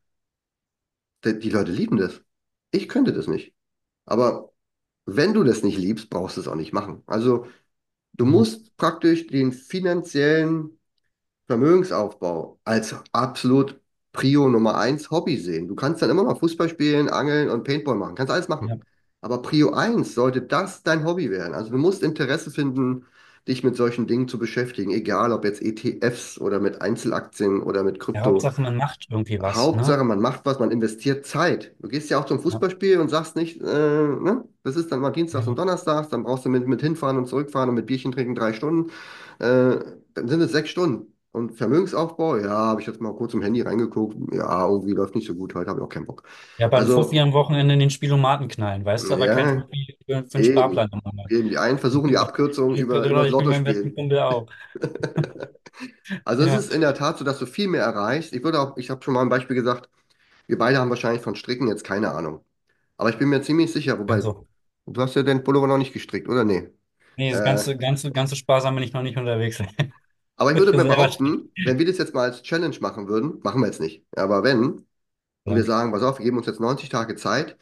die Leute lieben das. Ich könnte das nicht. Aber wenn du das nicht liebst, brauchst du es auch nicht machen. Also du mhm. musst praktisch den finanziellen Vermögensaufbau als absolut Prio Nummer eins Hobby sehen. Du kannst dann immer noch Fußball spielen, Angeln und Paintball machen, kannst alles machen. Ja, Aber Prio eins sollte das dein Hobby werden. Also du musst Interesse finden, dich mit solchen Dingen zu beschäftigen, egal ob jetzt ETFs oder mit Einzelaktien oder mit ja, Krypto. Hauptsache man macht irgendwie was, ne? Hauptsache, man macht was, man investiert Zeit. Du gehst ja auch zum Ja, Fußballspiel und sagst nicht, ne, das ist dann mal Dienstags und ja, Donnerstags, dann brauchst du mit hinfahren und zurückfahren und mit Bierchen trinken 3 Stunden. Äh, Dann sind es 6 Stunden. Und Vermögensaufbau, ja, habe ich jetzt mal kurz im Handy reingeguckt. Ja, irgendwie läuft nicht so gut heute, habe ich auch keinen Bock. ja, beim Fuffi Also, am Wochenende in den Spielomaten knallen, weißt du, aber kein ja, Fuffi für einen Sparplan eben. im Monat. Eben, die einen versuchen die Abkürzung über Oder das ich bin Lotto meinem besten spielen. Kumpel auch. Also es Ja, ist in der Tat so, dass du viel mehr erreichst. Ich habe schon mal ein Beispiel gesagt, wir beide haben wahrscheinlich von Stricken jetzt keine Ahnung. Aber ich bin mir ziemlich sicher, wobei, also, du hast ja den Pullover noch nicht gestrickt, oder? Nee. nee, das Äh, ganze sparsam bin ich noch nicht unterwegs. aber ich Mit würde mir mir selber stricken. behaupten, wenn wir das jetzt mal als Challenge machen würden, machen wir jetzt nicht. Aber wenn, und wir Ja. sagen, pass auf, wir geben uns jetzt 90 Tage Zeit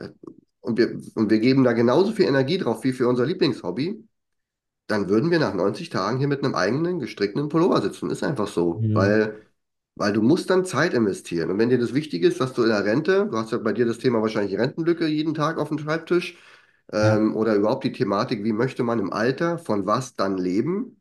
und wir geben da genauso viel Energie drauf wie für unser Lieblingshobby, dann würden wir nach 90 Tagen hier mit einem eigenen gestrickten Pullover sitzen. Ist einfach so. Mhm. Weil du musst dann Zeit investieren. Und wenn dir das wichtig ist, dass du in der Rente, du hast ja bei dir das Thema wahrscheinlich Rentenlücke jeden Tag auf dem Schreibtisch, Ja, oder überhaupt die Thematik, wie möchte man im Alter von was dann leben,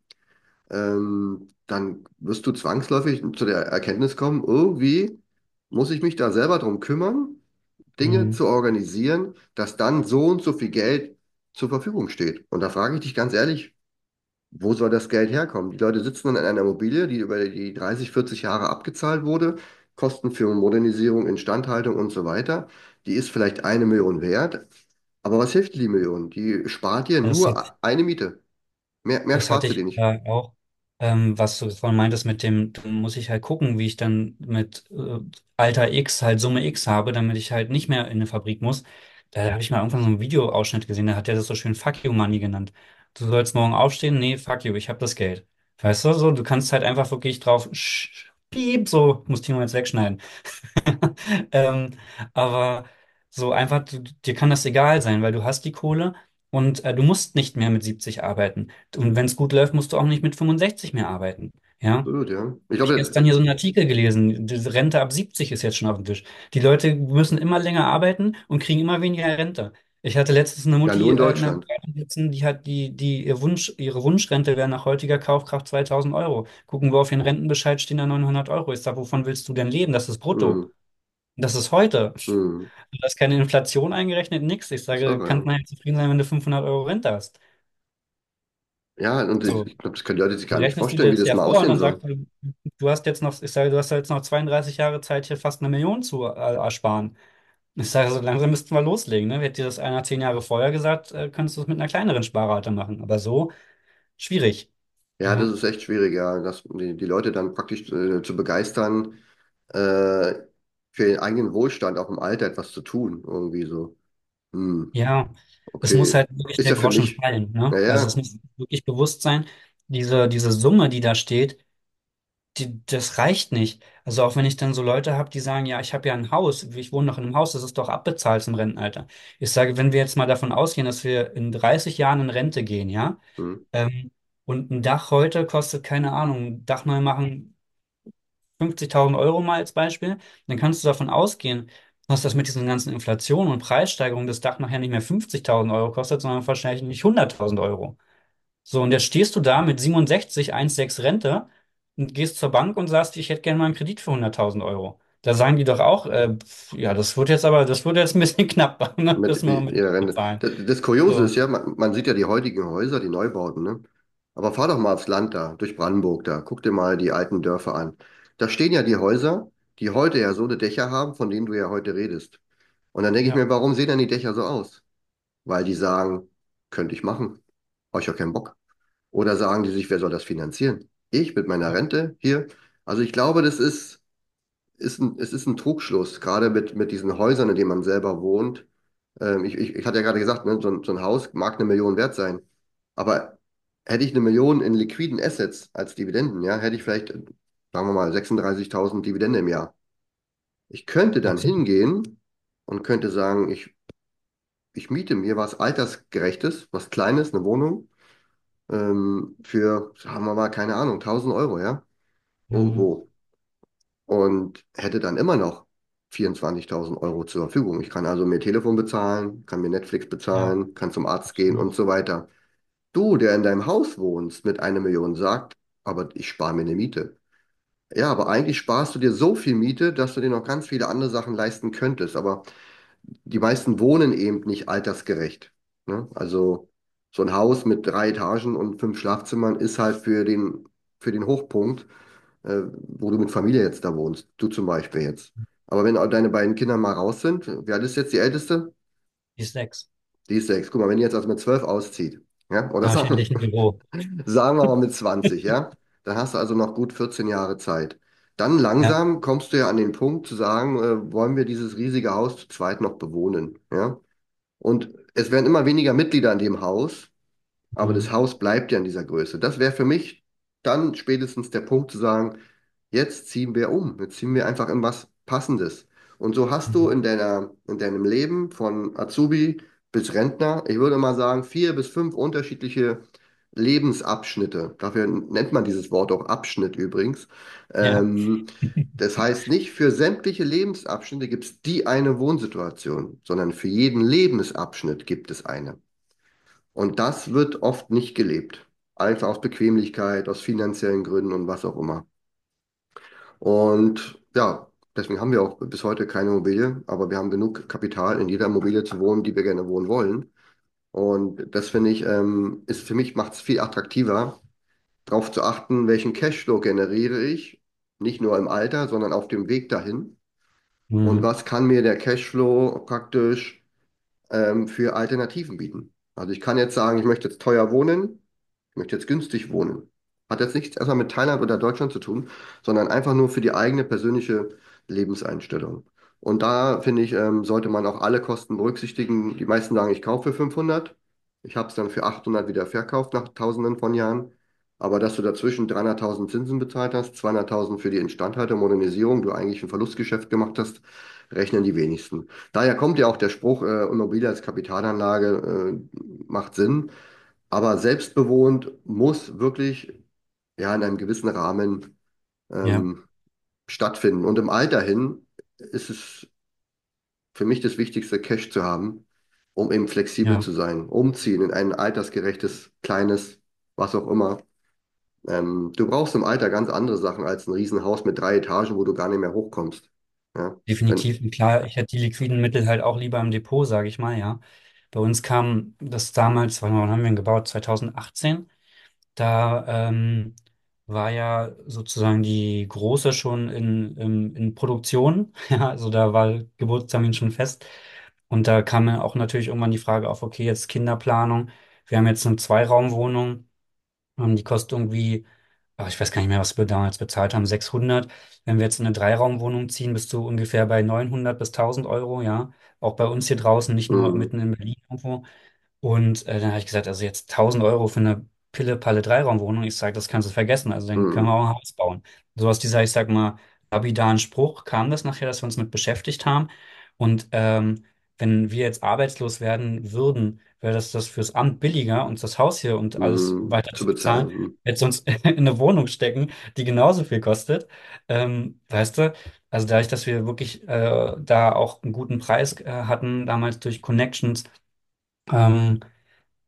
dann wirst du zwangsläufig zu der Erkenntnis kommen, irgendwie muss ich mich da selber drum kümmern, Dinge mhm. zu organisieren, dass dann so und so viel Geld zur Verfügung steht. Und da frage ich dich ganz ehrlich, wo soll das Geld herkommen? Die Leute sitzen dann in einer Immobilie, die über die 30, 40 Jahre abgezahlt wurde, Kosten für Modernisierung, Instandhaltung und so weiter. Die ist vielleicht 1 Million wert. Aber was hilft dir die Million? Die spart dir Das nur eine Miete. Mehr Das spart hatte sie dir ich nicht. auch, was du vorhin meintest mit dem, du muss ich halt gucken, wie ich dann mit Alter X halt Summe X habe, damit ich halt nicht mehr in eine Fabrik muss. Da habe ich mal irgendwann so einen Videoausschnitt gesehen, da hat er das so schön Fuck you Money genannt. Du sollst morgen aufstehen? Nee, fuck you, ich habe das Geld. Weißt du, so, du kannst halt einfach wirklich drauf, piep, so, muss Timo jetzt wegschneiden. Ähm, aber so einfach, dir kann das egal sein, weil du hast die Kohle und du musst nicht mehr mit 70 arbeiten. Und wenn es gut läuft, musst du auch nicht mit 65 mehr arbeiten. Ja? Absolut, ja. Ich Ich glaube, gestern hier so einen Artikel gelesen, diese Rente ab 70 ist jetzt schon auf dem Tisch. Die Leute müssen immer länger arbeiten und kriegen immer weniger Rente. Ich hatte letztens eine ja, Mutti nur in in der Deutschland. Beratung sitzen, die hat ihre Wunschrente wäre nach heutiger Kaufkraft 2000 Euro. Gucken wir auf ihren Rentenbescheid, stehen da 900 Euro. Ich sage, wovon willst du denn leben? Das ist brutto. Hm, Das ist heute. hm. Du hast keine Inflation eingerechnet, nix. Ich Ist sage, irre, kannst ja. mal zufrieden sein, wenn du 500 Euro Rente hast. Ja, und So, ich glaube, das können die Leute sich wie gar nicht rechnest du vorstellen, dir wie das das ja mal vor und aussehen dann soll. sagst du, du hast jetzt noch, ich sage, du hast ja jetzt noch 32 Jahre Zeit, hier fast 1 Million zu ersparen. Ich sage, so langsam müssten wir loslegen, ne? Hätte dir das einer 10 Jahre vorher gesagt, könntest du es mit einer kleineren Sparrate machen. Aber so, schwierig. Ja, das Ja, ist echt schwierig, ja, die Leute dann praktisch zu begeistern, äh, für ihren eigenen Wohlstand auch im Alter etwas zu tun, irgendwie so. Hm, ja, es muss okay, halt wirklich ist der ja für Groschen mich. fallen, ne? Also es Naja, muss wirklich bewusst sein, diese Summe, die da steht, das reicht nicht. Also auch wenn ich dann so Leute habe, die sagen, ja, ich habe ja ein Haus, ich wohne noch in einem Haus, das ist doch abbezahlt zum Rentenalter. Ich sage, wenn wir jetzt mal davon ausgehen, dass wir in 30 Jahren in Rente gehen, ja, hm, und ein Dach heute kostet, keine Ahnung, ein Dach neu machen 50.000 Euro mal als Beispiel, dann kannst du davon ausgehen, dass das mit diesen ganzen Inflationen und Preissteigerungen das Dach nachher nicht mehr 50.000 Euro kostet, sondern wahrscheinlich nicht 100.000 Euro. So, und jetzt stehst du da mit 67, 1,6 Rente und gehst zur Bank und sagst, ich hätte gerne mal einen Kredit für 100.000 Euro. Da sagen die doch auch, ja, das wird jetzt ein bisschen knapp, ne? mit Das wir mit ihrer Rente. bezahlen. Das Kuriose ist So, ja, man sieht ja die heutigen Häuser, die Neubauten, ne? Aber fahr doch mal aufs Land da, durch Brandenburg da. Guck dir mal die alten Dörfer an. Da stehen ja die Häuser, die heute ja so eine Dächer haben, von denen du ja heute redest. Und dann denke ich Ja, mir, warum sehen denn die Dächer so aus? Weil die sagen, könnte ich machen. Habe ich ja keinen Bock. Oder sagen die sich, wer soll das finanzieren? Ich mit meiner ja, Rente hier? Also ich glaube, es ist ein Trugschluss, gerade mit diesen Häusern, in denen man selber wohnt. Ich hatte ja gerade gesagt, ne, so ein Haus mag 1 Million wert sein. Aber hätte ich 1 Million in liquiden Assets als Dividenden, ja, hätte ich vielleicht, sagen wir mal, 36.000 Dividende im Jahr. Ich könnte dann absolut. hingehen und könnte sagen, ich miete mir was Altersgerechtes, was Kleines, eine Wohnung, für, sagen wir mal, keine Ahnung, 1.000 Euro, ja, Mhm. irgendwo. Und hätte dann immer noch 24.000 Euro zur Verfügung. Ich kann also mir Telefon bezahlen, kann mir Netflix Ja, bezahlen, kann zum Arzt gehen absolut. und so weiter. Du, der in deinem Haus wohnst mit 1 Million, sagt, aber ich spare mir eine Miete. Ja, aber eigentlich sparst du dir so viel Miete, dass du dir noch ganz viele andere Sachen leisten könntest. Aber die meisten wohnen eben nicht altersgerecht. Ne? Also so ein Haus mit 3 Etagen und 5 Schlafzimmern ist halt für den Hochpunkt, wo du mit Familie jetzt da wohnst. Du zum Beispiel jetzt. Aber wenn auch deine beiden Kinder mal raus sind, wie alt ist jetzt die Älteste? Die 6. Die ist 6. Guck mal, wenn die jetzt also mit 12 auszieht, ja, oder Da habe ich endlich ein Büro. sagen wir mal mit 20, ja, dann hast du also noch gut 14 Jahre Zeit. Dann Ja. langsam kommst du ja an den Punkt zu sagen, wollen wir dieses riesige Haus zu zweit noch bewohnen, ja? Und es werden immer weniger Mitglieder in dem Haus, aber das Mhm. Haus bleibt ja in dieser Größe. Das wäre für mich dann spätestens der Punkt zu sagen, jetzt ziehen wir um, jetzt ziehen wir einfach in was Passendes. Und so hast du Mhm. in deinem Leben von Azubi bis Rentner, ich würde mal sagen, 4 bis 5 unterschiedliche Lebensabschnitte. Dafür nennt man dieses Wort auch Abschnitt übrigens. Ja, Ähm, Das heißt, nicht für sämtliche Lebensabschnitte gibt es die eine Wohnsituation, sondern für jeden Lebensabschnitt gibt es eine. Und das wird oft nicht gelebt. Einfach aus Bequemlichkeit, aus finanziellen Gründen und was auch immer. Und ja, deswegen haben wir auch bis heute keine Immobilie, aber wir haben genug Kapital, in jeder Immobilie zu wohnen, die wir gerne wohnen wollen. Und das finde ich, ist für mich macht es viel attraktiver, darauf zu achten, welchen Cashflow generiere ich, nicht nur im Alter, sondern auf dem Weg dahin. Und mhm. was kann mir der Cashflow praktisch für Alternativen bieten? Also ich kann jetzt sagen, ich möchte jetzt teuer wohnen, ich möchte jetzt günstig wohnen. Hat jetzt nichts erstmal mit Thailand oder Deutschland zu tun, sondern einfach nur für die eigene persönliche Lebenseinstellung. Und da finde ich, sollte man auch alle Kosten berücksichtigen. Die meisten sagen, ich kaufe für 500. Ich habe es dann für 800 wieder verkauft nach Tausenden von Jahren. Aber dass du dazwischen 300.000 Zinsen bezahlt hast, 200.000 für die Instandhaltung, Modernisierung, du eigentlich ein Verlustgeschäft gemacht hast, rechnen die wenigsten. Daher kommt ja auch der Spruch, Immobilie als Kapitalanlage macht Sinn. Aber selbstbewohnt muss wirklich ja in einem gewissen Rahmen Ja, ähm, stattfinden. Und im Alter hin ist es für mich das Wichtigste, Cash zu haben, um eben flexibel ja. zu sein. Umziehen in ein altersgerechtes, kleines, was auch immer. Du brauchst im Alter ganz andere Sachen als ein Riesenhaus mit 3 Etagen, wo du gar nicht mehr hochkommst. Ja, wenn, Definitiv. Und klar, ich hätte die liquiden Mittel halt auch lieber im Depot, sage ich mal, ja. Bei uns kam das damals, wann haben wir ihn gebaut? 2018. Da war ja sozusagen die Große schon in Produktion. Ja, also da war Geburtstermin schon fest. Und da kam dann auch natürlich irgendwann die Frage auf, okay, jetzt Kinderplanung. Wir haben jetzt eine Zweiraumwohnung. Die kostet irgendwie, ich weiß gar nicht mehr, was wir damals bezahlt haben, 600. Wenn wir jetzt in eine Dreiraumwohnung ziehen, bist du ungefähr bei 900 bis 1.000 Euro, ja. Auch bei uns hier draußen, nicht nur mh, mitten in Berlin irgendwo. Und dann habe ich gesagt, also jetzt 1.000 Euro für eine Pille-Palle-Dreiraumwohnung. Ich sage, das kannst du vergessen. Also dann können wir mh, auch ein Haus bauen. So aus dieser, ich sag mal, lapidaren Spruch kam das nachher, dass wir uns mit beschäftigt haben. Und wenn wir jetzt arbeitslos werden würden, wäre das fürs Amt billiger, uns das Haus hier und alles weiter zu zu bezahlen, bezahlen. jetzt uns in eine Wohnung stecken, die genauso viel kostet. Weißt du, also dadurch, dass wir wirklich da auch einen guten Preis hatten, damals durch Connections, ähm,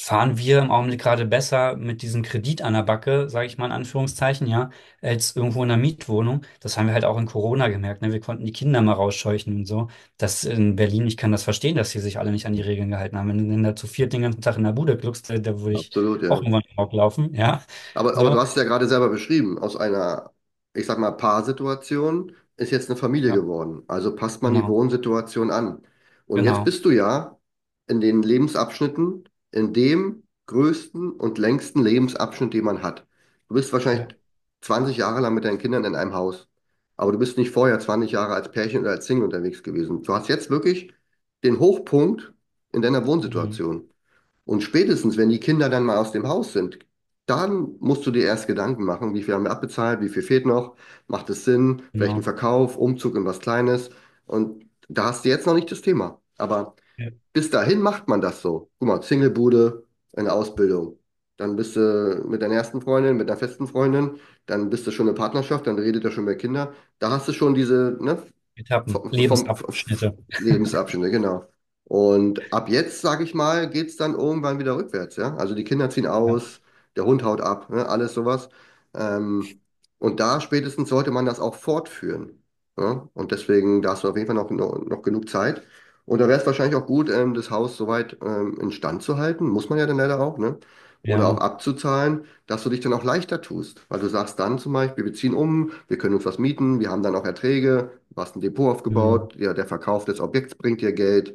fahren wir im Augenblick gerade besser mit diesem Kredit an der Backe, sage ich mal in Anführungszeichen, ja, als irgendwo in einer Mietwohnung. Das haben wir halt auch in Corona gemerkt, ne? Wir konnten die Kinder mal rausscheuchen und so. Das in Berlin, ich kann das verstehen, dass sie sich alle nicht an die Regeln gehalten haben. Wenn du denn da zu viert den ganzen Tag in der Bude gluckst, da würde ich Absolut, auch ja. irgendwann Amok laufen, ja. Aber du So, hast es ja gerade selber beschrieben, aus einer, ich sag mal, Paarsituation ist jetzt eine Familie ja, geworden. Also passt man die genau, Wohnsituation an. Und jetzt genau. bist du ja in den Lebensabschnitten, in dem größten und längsten Lebensabschnitt, den man hat. Du bist Ja, wahrscheinlich 20 Jahre lang mit deinen Kindern in einem Haus. Aber du bist nicht vorher 20 Jahre als Pärchen oder als Single unterwegs gewesen. Du hast jetzt wirklich den Hochpunkt in deiner mhm, Wohnsituation. Und spätestens, wenn die Kinder dann mal aus dem Haus sind, dann musst du dir erst Gedanken machen, wie viel haben wir abbezahlt, wie viel fehlt noch, macht es Sinn, vielleicht ein genau. Verkauf, Umzug in was Kleines. Und da hast du jetzt noch nicht das Thema. Aber Ja, bis dahin macht man das so. Guck mal, Singlebude, eine Ausbildung. Dann bist du mit deiner ersten Freundin, mit einer festen Freundin, dann bist du schon in Partnerschaft, dann redet ihr schon über Kinder. Da hast du schon diese, ne, Etappen, Lebensabschnitte. Lebensabschnitte, genau. Und ab jetzt, sage ich mal, geht es dann irgendwann wieder rückwärts, ja. Also die Kinder ziehen Ja, aus, der Hund haut ab, ne? Alles sowas. Ähm, und da spätestens sollte man das auch fortführen. Ja? Und deswegen, da hast du auf jeden Fall noch genug Zeit. Und da wäre es wahrscheinlich auch gut, das Haus soweit instand zu halten, muss man ja dann leider auch, ne? Oder auch ja, abzuzahlen, dass du dich dann auch leichter tust. Weil du sagst dann zum Beispiel, wir ziehen um, wir können uns was mieten, wir haben dann auch Erträge, du hast ein Depot mhm, aufgebaut, ja, der Verkauf des Objekts bringt dir Geld.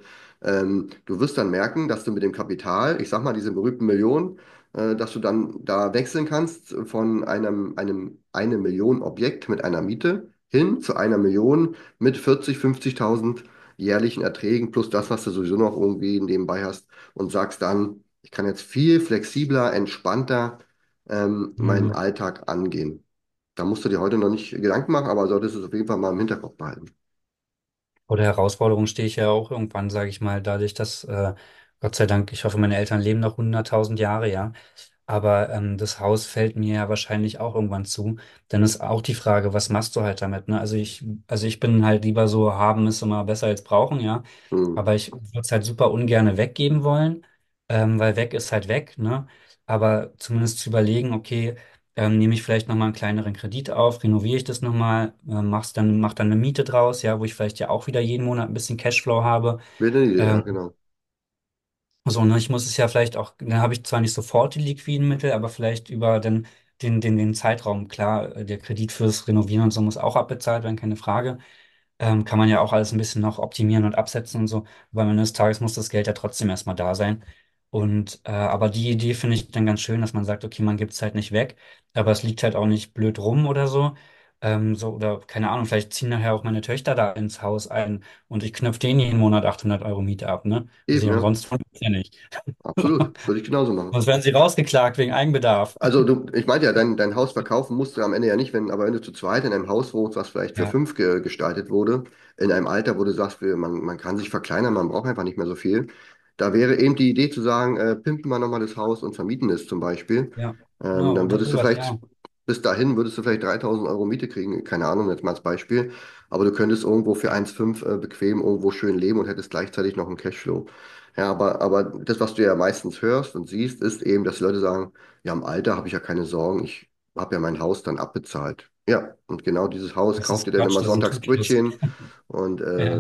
Du wirst dann merken, dass du mit dem Kapital, ich sag mal, diese berühmten Millionen, dass du dann da wechseln kannst von eine Million Objekt mit einer Miete hin zu einer Million mit 40, 50.000 jährlichen Erträgen plus das, was du sowieso noch irgendwie nebenbei hast und sagst dann, ich kann jetzt viel flexibler, entspannter meinen mhm. Alltag angehen. Da musst du dir heute noch nicht Gedanken machen, aber solltest es auf jeden Fall mal im Hinterkopf behalten. Vor der Herausforderung stehe ich ja auch irgendwann, sage ich mal, dadurch, dass Gott sei Dank, ich hoffe, meine Eltern leben noch 100.000 Jahre, ja. Aber das Haus fällt mir ja wahrscheinlich auch irgendwann zu. Dann ist auch die Frage, was machst du halt damit, ne? Also ich bin halt lieber so, haben ist immer besser als brauchen, ja. Hm. Aber ich würde es halt super ungerne weggeben wollen, weil weg ist halt weg, ne? Aber zumindest zu überlegen, okay, nehme ich vielleicht nochmal einen kleineren Kredit auf, renoviere ich das nochmal, mach dann eine Miete draus, ja, wo ich vielleicht ja auch wieder jeden Monat ein bisschen Cashflow habe. Wäre eine Idee, ja, Ähm, genau. so, ne, ich muss es ja vielleicht auch, dann habe ich zwar nicht sofort die liquiden Mittel, aber vielleicht über den Zeitraum, klar, der Kredit fürs Renovieren und so muss auch abbezahlt werden, keine Frage. Kann man ja auch alles ein bisschen noch optimieren und absetzen und so. Aber am Ende des Tages muss das Geld ja trotzdem erstmal da sein. Und aber die Idee finde ich dann ganz schön, dass man sagt, okay, man gibt es halt nicht weg, aber es liegt halt auch nicht blöd rum oder so. So, oder keine Ahnung, vielleicht ziehen nachher auch meine Töchter da ins Haus ein und ich knüpfe denen jeden Monat 800 € Miete ab, ne? Eben, Sie ja. umsonst von uns ja nicht. Absolut. Würde ich genauso machen. Sonst werden sie rausgeklagt wegen Eigenbedarf. Also ich meinte ja, dein Haus verkaufen musst du am Ende ja nicht, aber wenn du zu zweit in einem Haus wohnst, was vielleicht für Ja, fünf gestaltet wurde, in einem Alter, wo du sagst, man kann sich verkleinern, man braucht einfach nicht mehr so viel, da wäre eben die Idee zu sagen, pimpen wir nochmal das Haus und vermieten es zum Beispiel. ja, genau, Dann oder würdest du sowas, vielleicht, ja. bis dahin würdest du vielleicht 3.000 € Miete kriegen, keine Ahnung, jetzt mal als Beispiel, aber du könntest irgendwo für 1,5 bequem irgendwo schön leben und hättest gleichzeitig noch einen Cashflow. Ja, aber das, was du ja meistens hörst und siehst, ist eben, dass die Leute sagen, ja, im Alter habe ich ja keine Sorgen. Ich habe ja mein Haus dann abbezahlt. Ja, und genau dieses Haus Das kauft ihr ist dann Quatsch, immer das ist ein sonntags Trugschluss. Brötchen und Ja,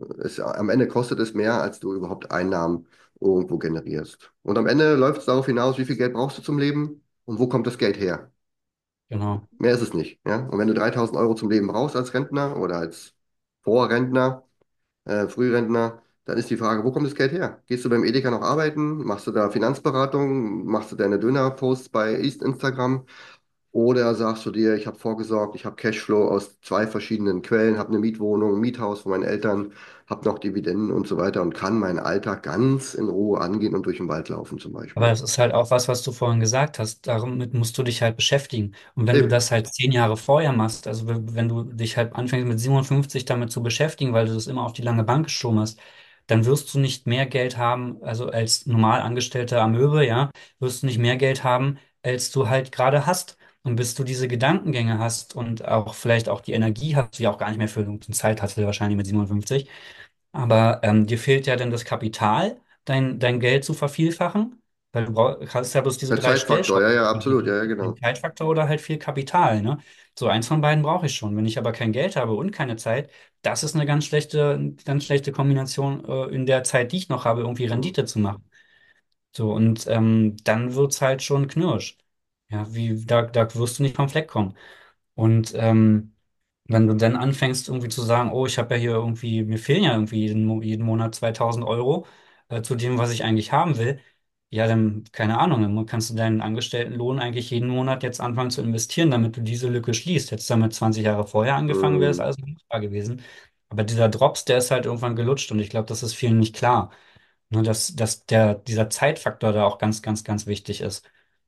am Ende kostet es mehr, als du überhaupt Einnahmen irgendwo generierst. Und am Ende läuft es darauf hinaus, wie viel Geld brauchst du zum Leben und wo kommt das Geld her? genau. Mehr ist es nicht. Ja? Und wenn du 3.000 € zum Leben brauchst als Rentner oder als Vorrentner, Frührentner, dann ist die Frage, wo kommt das Geld her? Gehst du beim Edeka noch arbeiten? Machst du da Finanzberatung? Machst du deine Döner-Posts bei Instagram? Oder sagst du dir, ich habe vorgesorgt, ich habe Cashflow aus zwei verschiedenen Quellen, habe eine Mietwohnung, ein Miethaus von meinen Eltern, habe noch Dividenden und so weiter und kann meinen Alltag ganz in Ruhe angehen und durch den Wald laufen zum Aber Beispiel. das ist halt auch was du vorhin gesagt hast. Damit musst du dich halt beschäftigen. Und wenn du Eben, das halt 10 Jahre vorher machst, also wenn du dich halt anfängst mit 57 damit zu beschäftigen, weil du das immer auf die lange Bank geschoben hast, dann wirst du nicht mehr Geld haben, also als normal Angestellter Amöbe, ja, wirst du nicht mehr Geld haben, als du halt gerade hast. Und bis du diese Gedankengänge hast und auch vielleicht auch die Energie hast, die auch gar nicht mehr für irgendeine Zeit hast, wahrscheinlich mit 57. Aber dir fehlt ja dann das Kapital, dein Geld zu vervielfachen. Weil hast ja bloß diese Der drei Zeitfaktor, ja, Stellschrauben. ja, absolut, ja, ja, Den genau. Zeitfaktor oder halt viel Kapital, ne? So eins von beiden brauche ich schon. Wenn ich aber kein Geld habe und keine Zeit, das ist eine ganz schlechte Kombination, in der Zeit, die ich noch habe, irgendwie Mhm. Rendite zu machen. So, und dann wird's halt schon knirsch. Ja, da wirst du nicht vom Fleck kommen. Und wenn du dann anfängst, irgendwie zu sagen, oh, ich habe ja hier irgendwie, mir fehlen ja irgendwie jeden Monat 2.000 € zu dem, was ich eigentlich haben will, ja, dann, keine Ahnung, dann kannst du deinen Angestelltenlohn eigentlich jeden Monat jetzt anfangen zu investieren, damit du diese Lücke schließt. Hättest du damit 20 Jahre vorher angefangen, wäre es Mhm. alles machbar gewesen. Aber dieser Drops, der ist halt irgendwann gelutscht und ich glaube, das ist vielen nicht klar. Ne, dieser Zeitfaktor da auch ganz, ganz, ganz wichtig ist.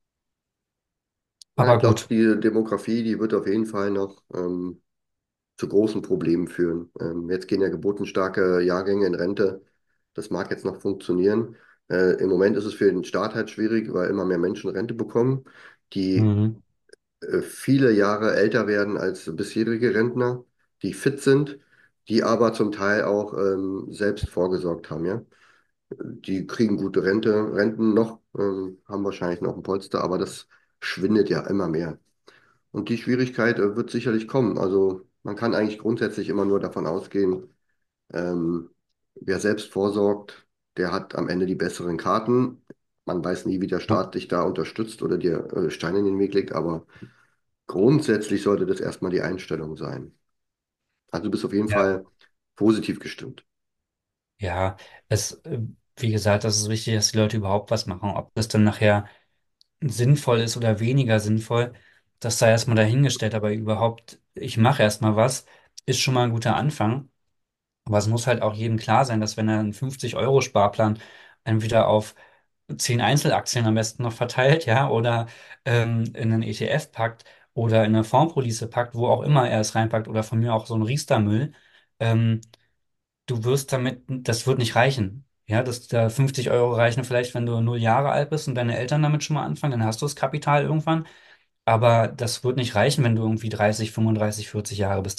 Ja, Aber ich glaube, gut. die Demografie, die wird auf jeden Fall noch zu großen Problemen führen. Jetzt gehen ja geburtenstarke Jahrgänge in Rente. Das mag jetzt noch funktionieren. Im Moment ist es für den Staat halt schwierig, weil immer mehr Menschen Rente bekommen, die Mhm. viele Jahre älter werden als bisherige Rentner, die fit sind, die aber zum Teil auch selbst vorgesorgt haben, ja. Die kriegen gute Renten noch, haben wahrscheinlich noch ein Polster, aber das schwindet ja immer mehr. Und die Schwierigkeit wird sicherlich kommen. Also man kann eigentlich grundsätzlich immer nur davon ausgehen, ähm, wer selbst vorsorgt, der hat am Ende die besseren Karten. Man weiß nie, wie der Ja. Staat dich da unterstützt oder dir Steine in den Weg legt, aber grundsätzlich sollte das erstmal die Einstellung sein. Also du bist auf jeden Ja. Fall positiv gestimmt. Ja, wie gesagt, das ist wichtig, dass die Leute überhaupt was machen. Ob das dann nachher sinnvoll ist oder weniger sinnvoll, das sei erstmal dahingestellt. Aber überhaupt, ich mache erstmal was, ist schon mal ein guter Anfang. Aber es muss halt auch jedem klar sein, dass wenn er einen 50-€ Sparplan entweder auf 10 Einzelaktien am besten noch verteilt, ja, oder in einen ETF packt oder in eine Fondspolice packt, wo auch immer er es reinpackt, oder von mir auch so ein Riester-Müll, ähm, du wirst damit, das wird nicht reichen. Ja, da 50 € reichen vielleicht, wenn du 0 Jahre alt bist und deine Eltern damit schon mal anfangen, dann hast du das Kapital irgendwann. Aber das wird nicht reichen, wenn du irgendwie 30, 35, 40 Jahre bist.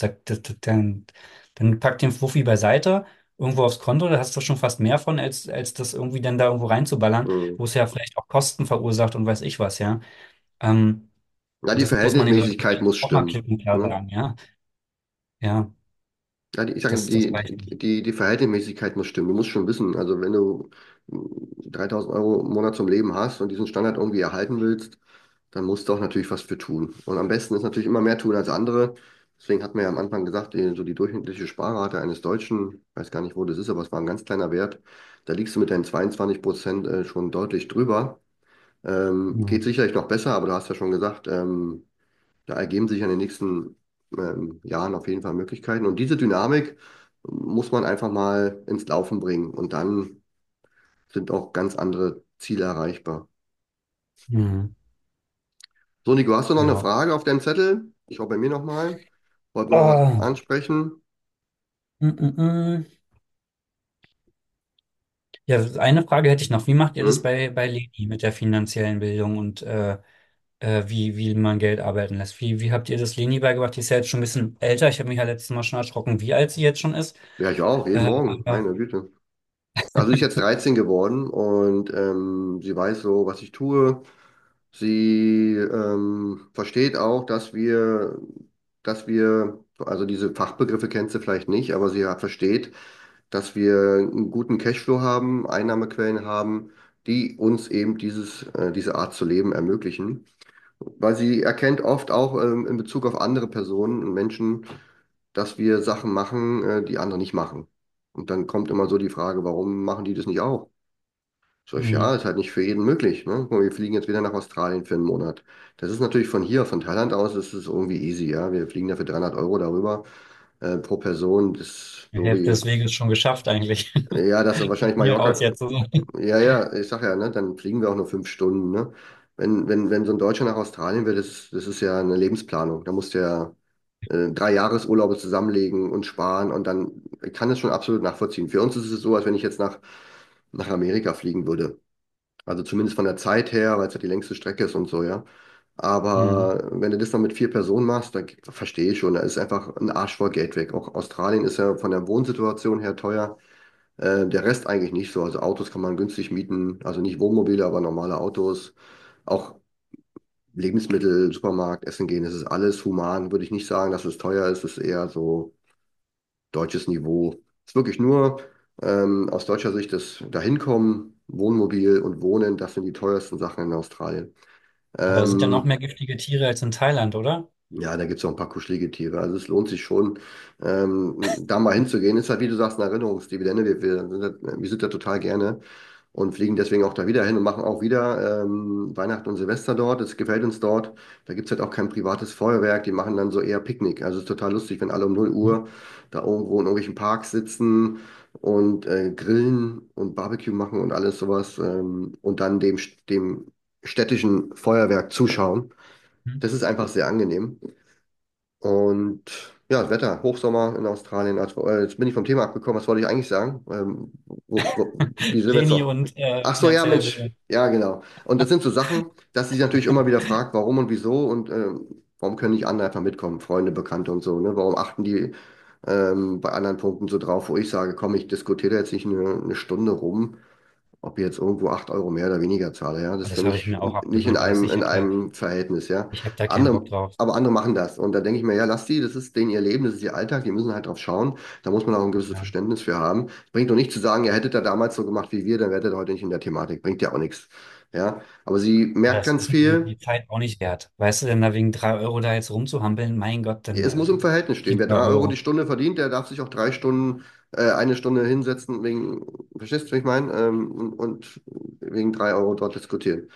Dann pack den Fuffi beiseite, irgendwo aufs Konto, da hast du schon fast mehr von, als das irgendwie dann da irgendwo reinzuballern, Mhm. wo es ja vielleicht auch Kosten verursacht und weiß ich was, ja. Ähm, Ja, die Das muss man den Leuten Verhältnismäßigkeit muss auch mal stimmen. klipp und klar Ne? sagen, ja. Ja, Ich sage, das reicht nicht. die Verhältnismäßigkeit muss stimmen. Du musst schon wissen, also wenn du 3.000 € im Monat zum Leben hast und diesen Standard irgendwie erhalten willst, dann musst du auch natürlich was für tun. Und am besten ist natürlich immer mehr tun als andere. Deswegen hat man ja am Anfang gesagt, so die durchschnittliche Sparrate eines Deutschen, weiß gar nicht, wo das ist, aber es war ein ganz kleiner Wert. Da liegst du mit deinen 22% schon deutlich drüber. Geht Mhm. sicherlich noch besser, aber du hast ja schon gesagt, da ergeben sich in den nächsten Jahren auf jeden Fall Möglichkeiten. Und diese Dynamik muss man einfach mal ins Laufen bringen. Und dann sind auch ganz andere Ziele erreichbar. Mhm. So, Nico, hast du noch eine Ja. Frage auf deinem Zettel? Ich schaue bei mir nochmal. Wollten wir noch was Ah. ansprechen? Mm, mm, mm. Ja, eine Frage hätte ich noch. Wie macht ihr das Hm? bei Leni mit der finanziellen Bildung und wie man Geld arbeiten lässt? Wie habt ihr das Leni beigebracht? Die ist ja jetzt schon ein bisschen älter. Ich habe mich ja letztes Mal schon erschrocken, wie alt sie jetzt schon ist. Ja, ich auch, jeden Morgen, Aber meine Güte. Also sie ist jetzt 13 geworden und sie weiß so, was ich tue. Sie versteht auch, also diese Fachbegriffe kennt sie vielleicht nicht, aber sie versteht, dass wir einen guten Cashflow haben, Einnahmequellen haben, die uns eben diese Art zu leben ermöglichen. Weil sie erkennt oft auch in Bezug auf andere Personen und Menschen, dass wir Sachen machen, die andere nicht machen. Und dann kommt immer so die Frage, warum machen die das nicht auch? Sag ich, ja, mhm. ist halt nicht für jeden möglich. Ne? Guck mal, wir fliegen jetzt wieder nach Australien für einen Monat. Das ist natürlich von hier, von Thailand aus, ist es irgendwie easy. Ja, wir fliegen da für 300 € darüber pro Person. Das ist Die so Hälfte wie, des Weges schon geschafft eigentlich. ja, das ist Von wahrscheinlich hier aus Mallorca. jetzt. So. Ja, ja, ich sag ja, ne, dann fliegen wir auch nur 5 Stunden. Ne? Wenn so ein Deutscher nach Australien will, das ist ja eine Lebensplanung. Da musst du ja 3 Jahresurlaube zusammenlegen und sparen und dann ich kann es schon absolut nachvollziehen. Für uns ist es so, als wenn ich jetzt nach Amerika fliegen würde. Also zumindest von der Zeit her, weil es ja die längste Strecke ist und so, ja. Mhm. Aber wenn du das dann mit 4 Personen machst, dann verstehe ich schon, da ist einfach ein Arsch voll Geld weg. Auch Australien ist ja von der Wohnsituation her teuer. Der Rest eigentlich nicht so. Also Autos kann man günstig mieten, also nicht Wohnmobile, aber normale Autos. Auch Lebensmittel, Supermarkt, Essen gehen, das ist alles human. Würde ich nicht sagen, dass es teuer ist. Es ist eher so deutsches Niveau. Es ist wirklich nur aus deutscher Sicht das Dahinkommen, Wohnmobil und Wohnen, das sind die teuersten Sachen in Australien. Aber es sind ja noch Ähm, mehr giftige Tiere als in Thailand, oder? Ja, da gibt es auch ein paar kuschelige Tiere. Also es lohnt sich schon, da mal hinzugehen. Ist halt, wie du sagst, eine Erinnerungsdividende. Wir sind da total gerne und fliegen deswegen auch da wieder hin und machen auch wieder Weihnachten und Silvester dort. Es gefällt uns dort. Da gibt es halt auch kein privates Feuerwerk. Die machen dann so eher Picknick. Also es ist total lustig, wenn alle um 0 Hm? Uhr da irgendwo in irgendwelchen Parks sitzen und grillen und Barbecue machen und alles sowas und dann dem städtischen Feuerwerk zuschauen. Hm? Das ist einfach sehr angenehm. Und ja, das Wetter, Hochsommer in Australien. Also, jetzt bin ich vom Thema abgekommen. Was wollte ich eigentlich sagen? Wie Leni Silvester. und Ach so, ja, finanzielle Mensch. Sicherheit. Ja, genau. Und das sind so Sachen, dass sie sich natürlich immer wieder fragt, warum und wieso und warum können nicht andere einfach mitkommen, Freunde, Bekannte und so, ne? Warum achten die bei anderen Punkten so drauf, wo ich sage, komm, ich diskutiere da jetzt nicht eine Stunde rum, ob ich jetzt irgendwo 8 € mehr oder weniger zahle, ja. Das ist für Das habe ich mich mir auch nicht in abgewöhnt, weißt du, in einem Verhältnis, ja. ich hab da keinen Bock Andere, drauf. aber andere machen das. Und da denke ich mir, ja, lass die, das ist denen ihr Leben, das ist ihr Alltag, die müssen halt drauf schauen. Da muss man auch ein gewisses Ja. Verständnis für haben. Es bringt doch nicht zu sagen, ihr hättet da damals so gemacht wie wir, dann wärt ihr heute nicht in der Thematik. Bringt ja auch nichts. Ja. Aber sie Aber merkt das ganz ist mir viel. die Zeit auch nicht wert. Weißt du, denn da wegen 3 € da jetzt rumzuhampeln, mein Gott, dann Es muss im Verhältnis stehen. die Wer drei 3 € die Euro. Stunde verdient, der darf sich auch 3 Stunden, eine Stunde hinsetzen, verstehst du, was ich meine? Und wegen 3 € dort diskutieren.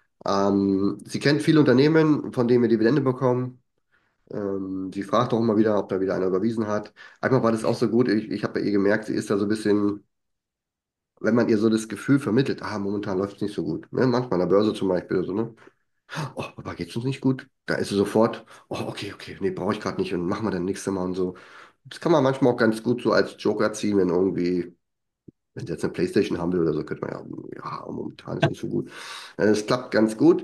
Sie kennt viele Unternehmen, von denen wir Dividende bekommen. Sie fragt auch immer wieder, ob da wieder einer überwiesen hat. Einmal war das auch so gut. Ich habe bei ihr gemerkt, sie ist da so ein bisschen, wenn man ihr so das Gefühl vermittelt, momentan läuft es nicht so gut. Ne? Manchmal an der Börse zum Beispiel, so, ne? Oh, aber geht's uns nicht gut? Da ist sie sofort, oh, okay, okay, nee, brauche ich gerade nicht und machen wir dann nächstes Mal und so. Das kann man manchmal auch ganz gut so als Joker ziehen, wenn irgendwie, wenn sie jetzt eine PlayStation haben will oder so, könnte man ja, momentan ist nicht so gut. Es klappt ganz gut.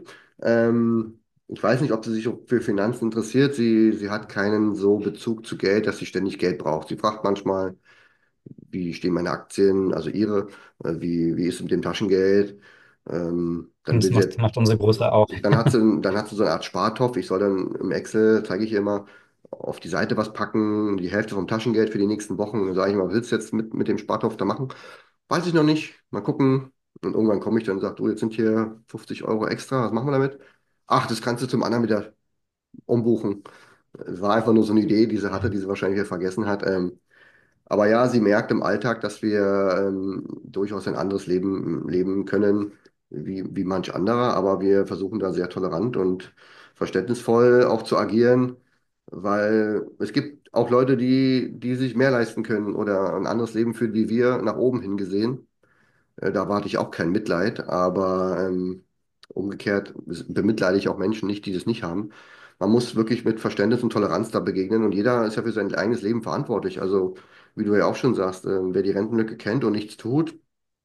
Ich weiß nicht, ob sie sich auch für Finanzen interessiert. Sie hat keinen so Bezug zu Geld, dass sie ständig Geld braucht. Sie fragt manchmal, wie stehen meine Aktien, also ihre, wie ist es mit dem Taschengeld? Dann Und das will sie, macht unsere Große auch. dann hat sie so eine Art Spartopf. Ich soll dann im Excel, zeige ich ihr immer, auf die Seite was packen, die Hälfte vom Taschengeld für die nächsten Wochen. Und dann sage ich mal, was willst du jetzt mit dem Spartopf da machen? Weiß ich noch nicht. Mal gucken. Und irgendwann komme ich dann und sage, du, jetzt sind hier 50 € extra, was machen wir damit? Ach, das kannst du zum anderen wieder umbuchen. Es war einfach nur so eine Idee, die sie hatte, die sie wahrscheinlich wieder vergessen hat. Aber ja, sie merkt im Alltag, dass wir durchaus ein anderes Leben leben können, wie manch anderer. Aber wir versuchen da sehr tolerant und verständnisvoll auch zu agieren, weil es gibt auch Leute, die sich mehr leisten können oder ein anderes Leben führen wie wir, nach oben hingesehen. Da erwarte ich auch kein Mitleid, aber umgekehrt bemitleide ich auch Menschen nicht, die das nicht haben. Man muss wirklich mit Verständnis und Toleranz da begegnen und jeder ist ja für sein eigenes Leben verantwortlich. Also, wie du ja auch schon sagst, wer die Rentenlücke kennt und nichts tut.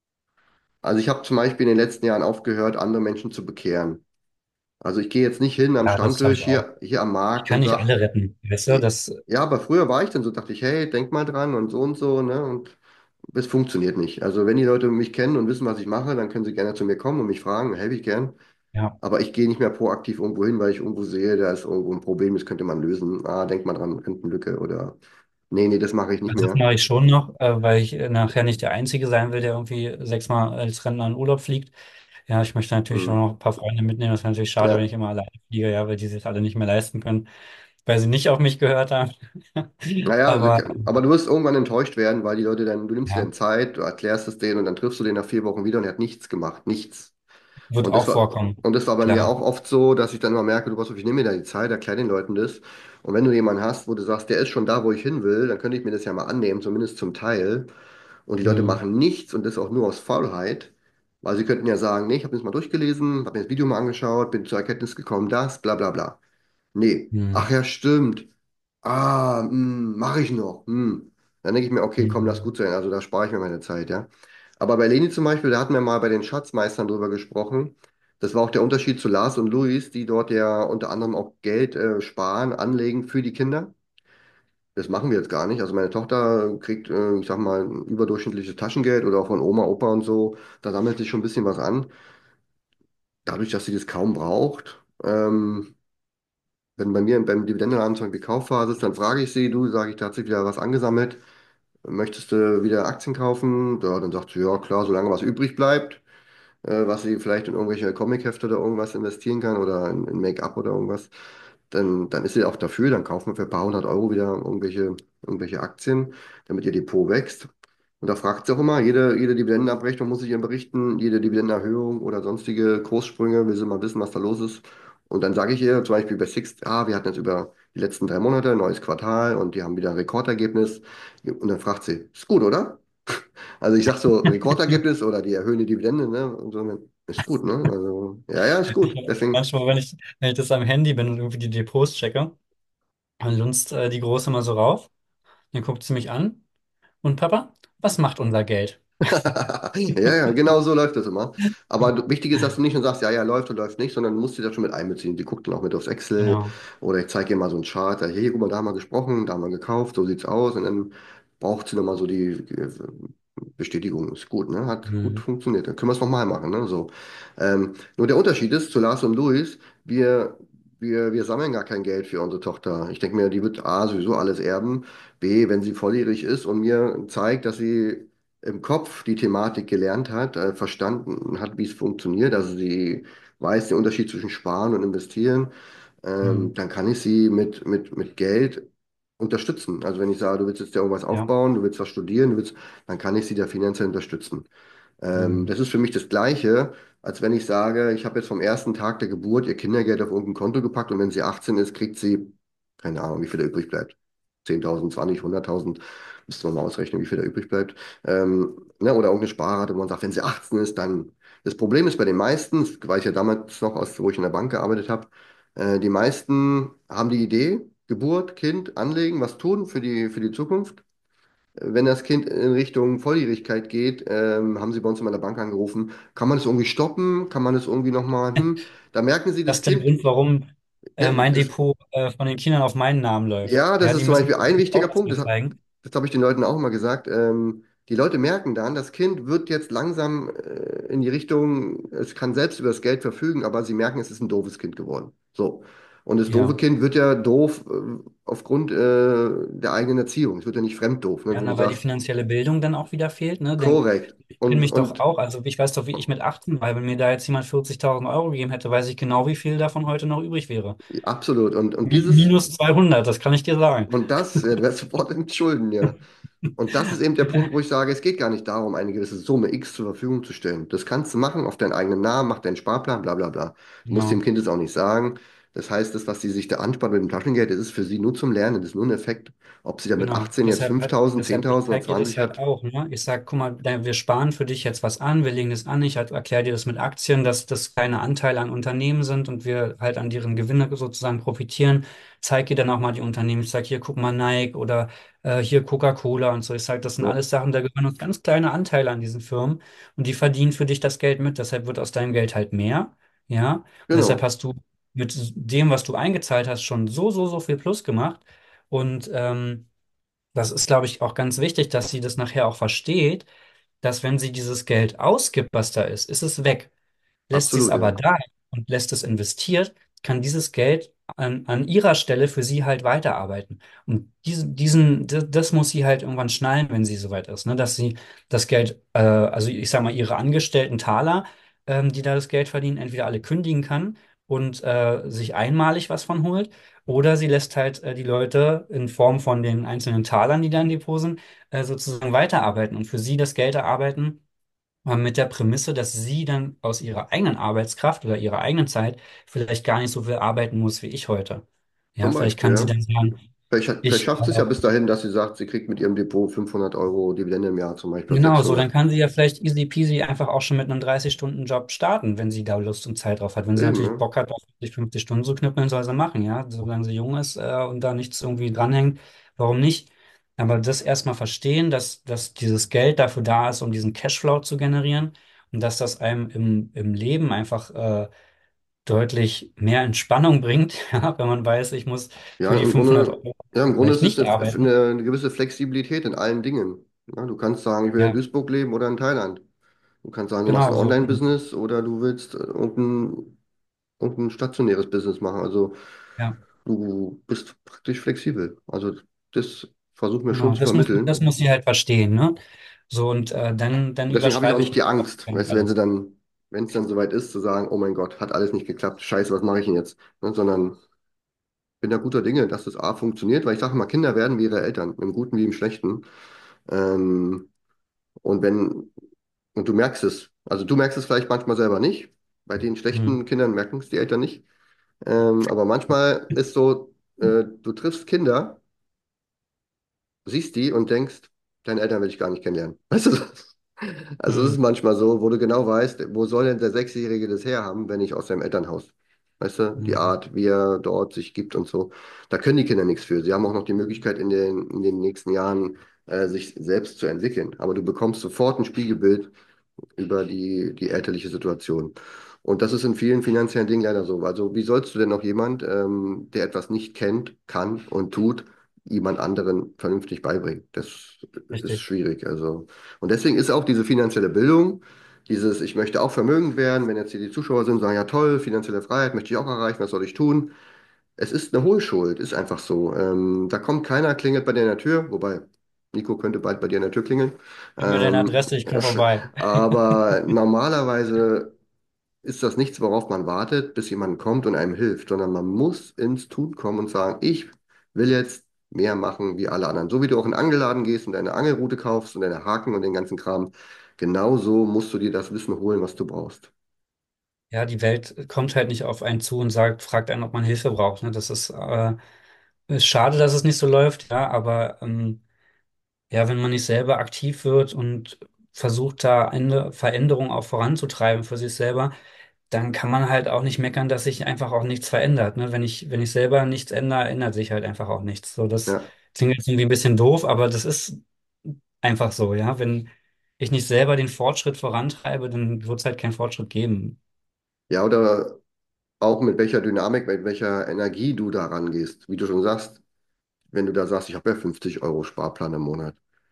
Also, ich habe zum Beispiel in den letzten Jahren aufgehört, andere Menschen zu bekehren. Also, ich gehe jetzt nicht hin am Ja, das habe Stammtisch ich auch. hier am Ich Markt kann und nicht sag, alle retten, weißt du? Das, ja, aber früher war ich dann so, dachte ich, hey, denk mal dran und so, ne? Und es funktioniert nicht. Also, wenn die Leute mich kennen und wissen, was ich mache, dann können sie gerne zu mir kommen und mich fragen, helfe ich gern. ja. Aber ich gehe nicht mehr proaktiv irgendwo hin, weil ich irgendwo sehe, da ist irgendwo ein Problem, das könnte man lösen. Denk mal dran, Rentenlücke oder nee, das mache ich nicht Also das mehr. mache ich schon noch, weil ich nachher nicht der Einzige sein will, der irgendwie 6-mal als Rentner in Urlaub fliegt. Ja, ich möchte natürlich schon Hm. noch ein paar Freunde mitnehmen. Das wäre natürlich schade, wenn Ja. ich immer alleine fliege, ja, weil die sich alle nicht mehr leisten können, weil sie nicht auf mich gehört haben. Naja, Aber aber du wirst irgendwann enttäuscht werden, weil die Leute dann, du nimmst dir ja, dann Zeit, du erklärst es denen und dann triffst du den nach 4 Wochen wieder und er hat nichts gemacht, nichts. wird Und das auch war, vorkommen. und das war bei mir Klar. auch oft so, dass ich dann immer merke, du pass auf, ich nehme mir da die Zeit, erklär den Leuten das. Und wenn du jemanden hast, wo du sagst, der ist schon da, wo ich hin will, dann könnte ich mir das ja mal annehmen, zumindest zum Teil. Und die Leute Hm. machen nichts und das auch nur aus Faulheit, weil sie könnten ja sagen, nee, ich habe das mal durchgelesen, habe mir das Video mal angeschaut, bin zur Erkenntnis gekommen, das, bla bla bla. Nee, ach Hm. ja, stimmt. Mache ich noch. Dann denke ich mir, okay, komm, lass Hm. gut sein. Also da spare ich mir meine Zeit, ja. Aber bei Leni zum Beispiel, da hatten wir mal bei den Schatzmeistern drüber gesprochen. Das war auch der Unterschied zu Lars und Luis, die dort ja unter anderem auch Geld sparen, anlegen für die Kinder. Das machen wir jetzt gar nicht. Also meine Tochter kriegt, ich sag mal, ein überdurchschnittliches Taschengeld oder auch von Oma, Opa und so. Da sammelt sich schon ein bisschen was an. Dadurch, dass sie das kaum braucht. Wenn bei mir beim Dividendenamt zum Beispiel Kaufphase ist, dann frage ich sie, du, sage ich, da hat sich wieder was angesammelt. Möchtest du wieder Aktien kaufen? Ja, dann sagt sie, ja klar, solange was übrig bleibt, was sie vielleicht in irgendwelche Comichefte oder irgendwas investieren kann oder in Make-up oder irgendwas, dann ist sie auch dafür. Dann kaufen wir für ein paar hundert Euro wieder irgendwelche Aktien, damit ihr Depot wächst. Und da fragt sie auch immer, jede Dividendenabrechnung muss ich ihr berichten, jede Dividendenerhöhung oder sonstige Kurssprünge, will sie mal wissen, was da los ist. Und dann sage ich ihr zum Beispiel bei Sixt, wir hatten jetzt über die letzten 3 Monate ein neues Quartal und die haben wieder ein Rekordergebnis. Und dann fragt sie, ist gut, oder? Also ich sag so, Rekordergebnis oder die erhöhende Dividende, ne? Und so, ist gut, ne? Also, ja, ja, ist gut. Deswegen, Manchmal, wenn ich das am Handy bin und irgendwie die Depots checke, dann lunzt die Große mal so rauf, dann guckt sie mich an und Papa, was macht unser Geld? ja, ja, genau so läuft das immer. Aber wichtig ist, dass du nicht nur sagst, ja, ja, läuft und läuft nicht, sondern du musst sie da schon mit einbeziehen. Die guckt dann auch mit aufs Excel Genau. oder ich zeige ihr mal so einen Chart, sag, hier, guck mal, da haben wir gesprochen, da haben wir gekauft, so sieht's aus. Und dann braucht sie nochmal so die Bestätigung. Ist gut, ne? Hat gut Mhm. funktioniert. Dann können wir es nochmal machen, ne? So. Nur der Unterschied ist zu Lars und Luis, wir sammeln gar kein Geld für unsere Tochter. Ich denke mir, die wird A, sowieso alles erben. B, wenn sie volljährig ist und mir zeigt, dass sie im Kopf die Thematik gelernt hat, verstanden hat, wie es funktioniert, also sie weiß den Unterschied zwischen Sparen und Investieren, Mhm. dann kann ich sie mit Geld unterstützen. Also wenn ich sage, du willst jetzt ja irgendwas Ja. aufbauen, du willst was studieren, dann kann ich sie da finanziell unterstützen. Mhm. Das ist für mich das Gleiche, als wenn ich sage, ich habe jetzt vom ersten Tag der Geburt ihr Kindergeld auf irgendein Konto gepackt und wenn sie 18 ist, kriegt sie, keine Ahnung, wie viel da übrig bleibt. 10.000, 20, 100.000, müsste man mal ausrechnen, wie viel da übrig bleibt. Ne, oder irgendeine Sparrate, wo man sagt, wenn sie 18 ist, dann. Das Problem ist bei den meisten, das weiß ich ja damals noch, wo ich in der Bank gearbeitet habe, die meisten haben die Idee, Geburt, Kind, anlegen, was tun für die Zukunft. Wenn das Kind in Richtung Volljährigkeit geht, haben sie bei uns in meiner Bank angerufen, kann man das irgendwie stoppen? Kann man das irgendwie nochmal, Da merken sie, Das das ist der Kind, Grund, warum ne, mein Depot von den Kindern auf meinen Namen läuft. ja, das Ja, ist die zum müssen Beispiel ein wichtiger auch was Punkt, mehr zeigen. das habe ich den Leuten auch immer gesagt. Die Leute merken dann, das Kind wird jetzt langsam in die Richtung, es kann selbst über das Geld verfügen, aber sie merken, es ist ein doofes Kind geworden. So. Und das doofe Ja. Kind wird ja doof aufgrund der eigenen Erziehung. Es wird ja nicht fremddoof, ne, Ja, wo du na, weil die sagst, finanzielle Bildung dann auch wieder fehlt, ne? Denn korrekt. ich kenne Und, mich doch und auch, also ich weiß doch, wie ich mit 18 war, wenn mir da jetzt jemand 40.000 Euro gegeben hätte, weiß ich genau, wie viel davon heute noch übrig wäre. absolut. Und dieses, Minus 200, das kann ich dir sagen. du wärst sofort in Schulden, ja. Und das ist eben der Punkt, wo ich sage, es geht gar nicht darum, eine gewisse Summe X zur Verfügung zu stellen. Das kannst du machen auf deinen eigenen Namen, mach deinen Sparplan, bla bla bla. Du musst dem Genau. Kind es auch nicht sagen. Das heißt, das, was sie sich da anspart mit dem Taschengeld, das ist für sie nur zum Lernen, das ist nur ein Effekt. Ob sie da mit Genau. 18 jetzt 5.000, Ich 10.000 oder zeige dir das 20 halt hat, auch, ne? Ich sag, guck mal, wir sparen für dich jetzt was an, wir legen das an, ich halt erkläre dir das mit Aktien, dass das kleine Anteile an Unternehmen sind und wir halt an deren Gewinne sozusagen profitieren. Zeig dir dann auch mal die Unternehmen. Ich sag, hier, guck mal, Nike oder hier Coca-Cola und so. Ich sag, das sind ja, alles Sachen, da gehören uns ganz kleine Anteile an diesen Firmen und die verdienen für dich das Geld mit. Deshalb wird aus deinem Geld halt mehr, ja? Und deshalb genau, hast du mit dem, was du eingezahlt hast, schon so viel Plus gemacht. Und das ist, glaube ich, auch ganz wichtig, dass sie das nachher auch versteht, dass wenn sie dieses Geld ausgibt, was da ist es weg. Lässt sie es absolut, aber ja. da und lässt es investiert, kann dieses Geld an ihrer Stelle für sie halt weiterarbeiten. Und das muss sie halt irgendwann schnallen, wenn sie soweit ist, ne? Dass sie das Geld, also ich sag mal, ihre angestellten Taler, die da das Geld verdienen, entweder alle kündigen kann und sich einmalig was von holt, oder sie lässt halt die Leute in Form von den einzelnen Talern, die da im Depot sind, sozusagen weiterarbeiten und für sie das Geld erarbeiten mit der Prämisse, dass sie dann aus ihrer eigenen Arbeitskraft oder ihrer eigenen Zeit vielleicht gar nicht so viel arbeiten muss wie ich heute. Ja, Zum vielleicht Beispiel, kann sie ja. dann sagen, Vielleicht ich, schafft es ja bis dahin, dass sie sagt, sie kriegt mit ihrem Depot 500 Euro Dividende im Jahr zum Beispiel, oder genau so, dann 600. kann sie ja vielleicht easy peasy einfach auch schon mit einem 30-Stunden-Job starten, wenn sie da Lust und Zeit drauf hat. Wenn sie Eben, natürlich ne? Bock hat, auf 40, 50 Stunden zu knüppeln, soll sie machen, ja, solange sie jung ist und da nichts irgendwie dranhängt, warum nicht? Aber das erstmal verstehen, dass dieses Geld dafür da ist, um diesen Cashflow zu generieren und dass das einem im Leben einfach deutlich mehr Entspannung bringt, ja, wenn man weiß, ich muss für Ja, die im 500 Grunde Euro Ja, im Grunde vielleicht ist es nicht arbeiten. eine gewisse Flexibilität in allen Dingen. Ja, du kannst sagen, ich will in Ja, Duisburg leben oder in Thailand. Du kannst sagen, du machst ein genau so. Online-Business oder du willst irgendein stationäres Business machen. Also Ja, du bist praktisch flexibel. Also das versuchen wir schon genau. zu Das vermitteln. muss sie halt verstehen, ne? So, und dann Und deswegen habe ich auch überschreitet nicht man die Angst, nicht weißt du, wenn sie alles. dann, wenn es dann soweit ist, zu sagen, oh mein Gott, hat alles nicht geklappt, scheiße, was mache ich denn jetzt? Ne, sondern bin da guter Dinge, dass das A funktioniert, weil ich sage immer, Kinder werden wie ihre Eltern, im Guten wie im Schlechten. Ähm, und wenn, und du merkst es, also du merkst es vielleicht manchmal selber nicht, bei den Mhm. schlechten Kindern merken es die Eltern nicht. Aber manchmal ist so, du triffst Kinder, siehst die und denkst, deine Eltern will ich gar nicht kennenlernen. Weißt du? Also es ist Mhm. manchmal so, wo du genau weißt, wo soll denn der Sechsjährige das herhaben, wenn nicht aus seinem Elternhaus? Weißt du, die Mhm. Art, wie er dort sich gibt und so. Da können die Kinder nichts für. Sie haben auch noch die Möglichkeit, in den nächsten Jahren sich selbst zu entwickeln. Aber du bekommst sofort ein Spiegelbild über die elterliche Situation. Und das ist in vielen finanziellen Dingen leider so. Also wie sollst du denn noch jemand, der etwas nicht kennt, kann und tut, jemand anderen vernünftig beibringen? Das ist Richtig. schwierig. Also, und deswegen ist auch diese finanzielle Bildung, dieses, ich möchte auch vermögend werden, wenn jetzt hier die Zuschauer sind, sagen, ja toll, finanzielle Freiheit möchte ich auch erreichen, was soll ich tun? Es ist eine Hohlschuld, ist einfach so. Da kommt keiner, klingelt bei dir an der Tür, wobei Nico könnte bald bei dir an der Tür klingeln. Gib mir deine Ähm, Adresse, ich komme vorbei. aber normalerweise ist das nichts, worauf man wartet, bis jemand kommt und einem hilft, sondern man muss ins Tun kommen und sagen, ich will jetzt mehr machen wie alle anderen. So wie du auch in den Angeladen gehst und deine Angelrute kaufst und deine Haken und den ganzen Kram, genauso musst du dir das Wissen holen, was du brauchst. Ja, die Welt kommt halt nicht auf einen zu und sagt, fragt einen, ob man Hilfe braucht. Ne? Ist schade, dass es nicht so läuft, ja, aber ja, wenn man nicht selber aktiv wird und versucht, da eine Veränderung auch voranzutreiben für sich selber, dann kann man halt auch nicht meckern, dass sich einfach auch nichts verändert. Ne? Wenn ich selber nichts ändere, ändert sich halt einfach auch nichts. So, das Ja, klingt jetzt irgendwie ein bisschen doof, aber das ist einfach so, ja. Wenn ich nicht selber den Fortschritt vorantreibe, dann wird es halt keinen Fortschritt geben. ja, oder auch mit welcher Dynamik, mit welcher Energie du da rangehst. Wie du schon sagst, wenn du da sagst, ich habe ja 50 Euro Sparplan im Monat.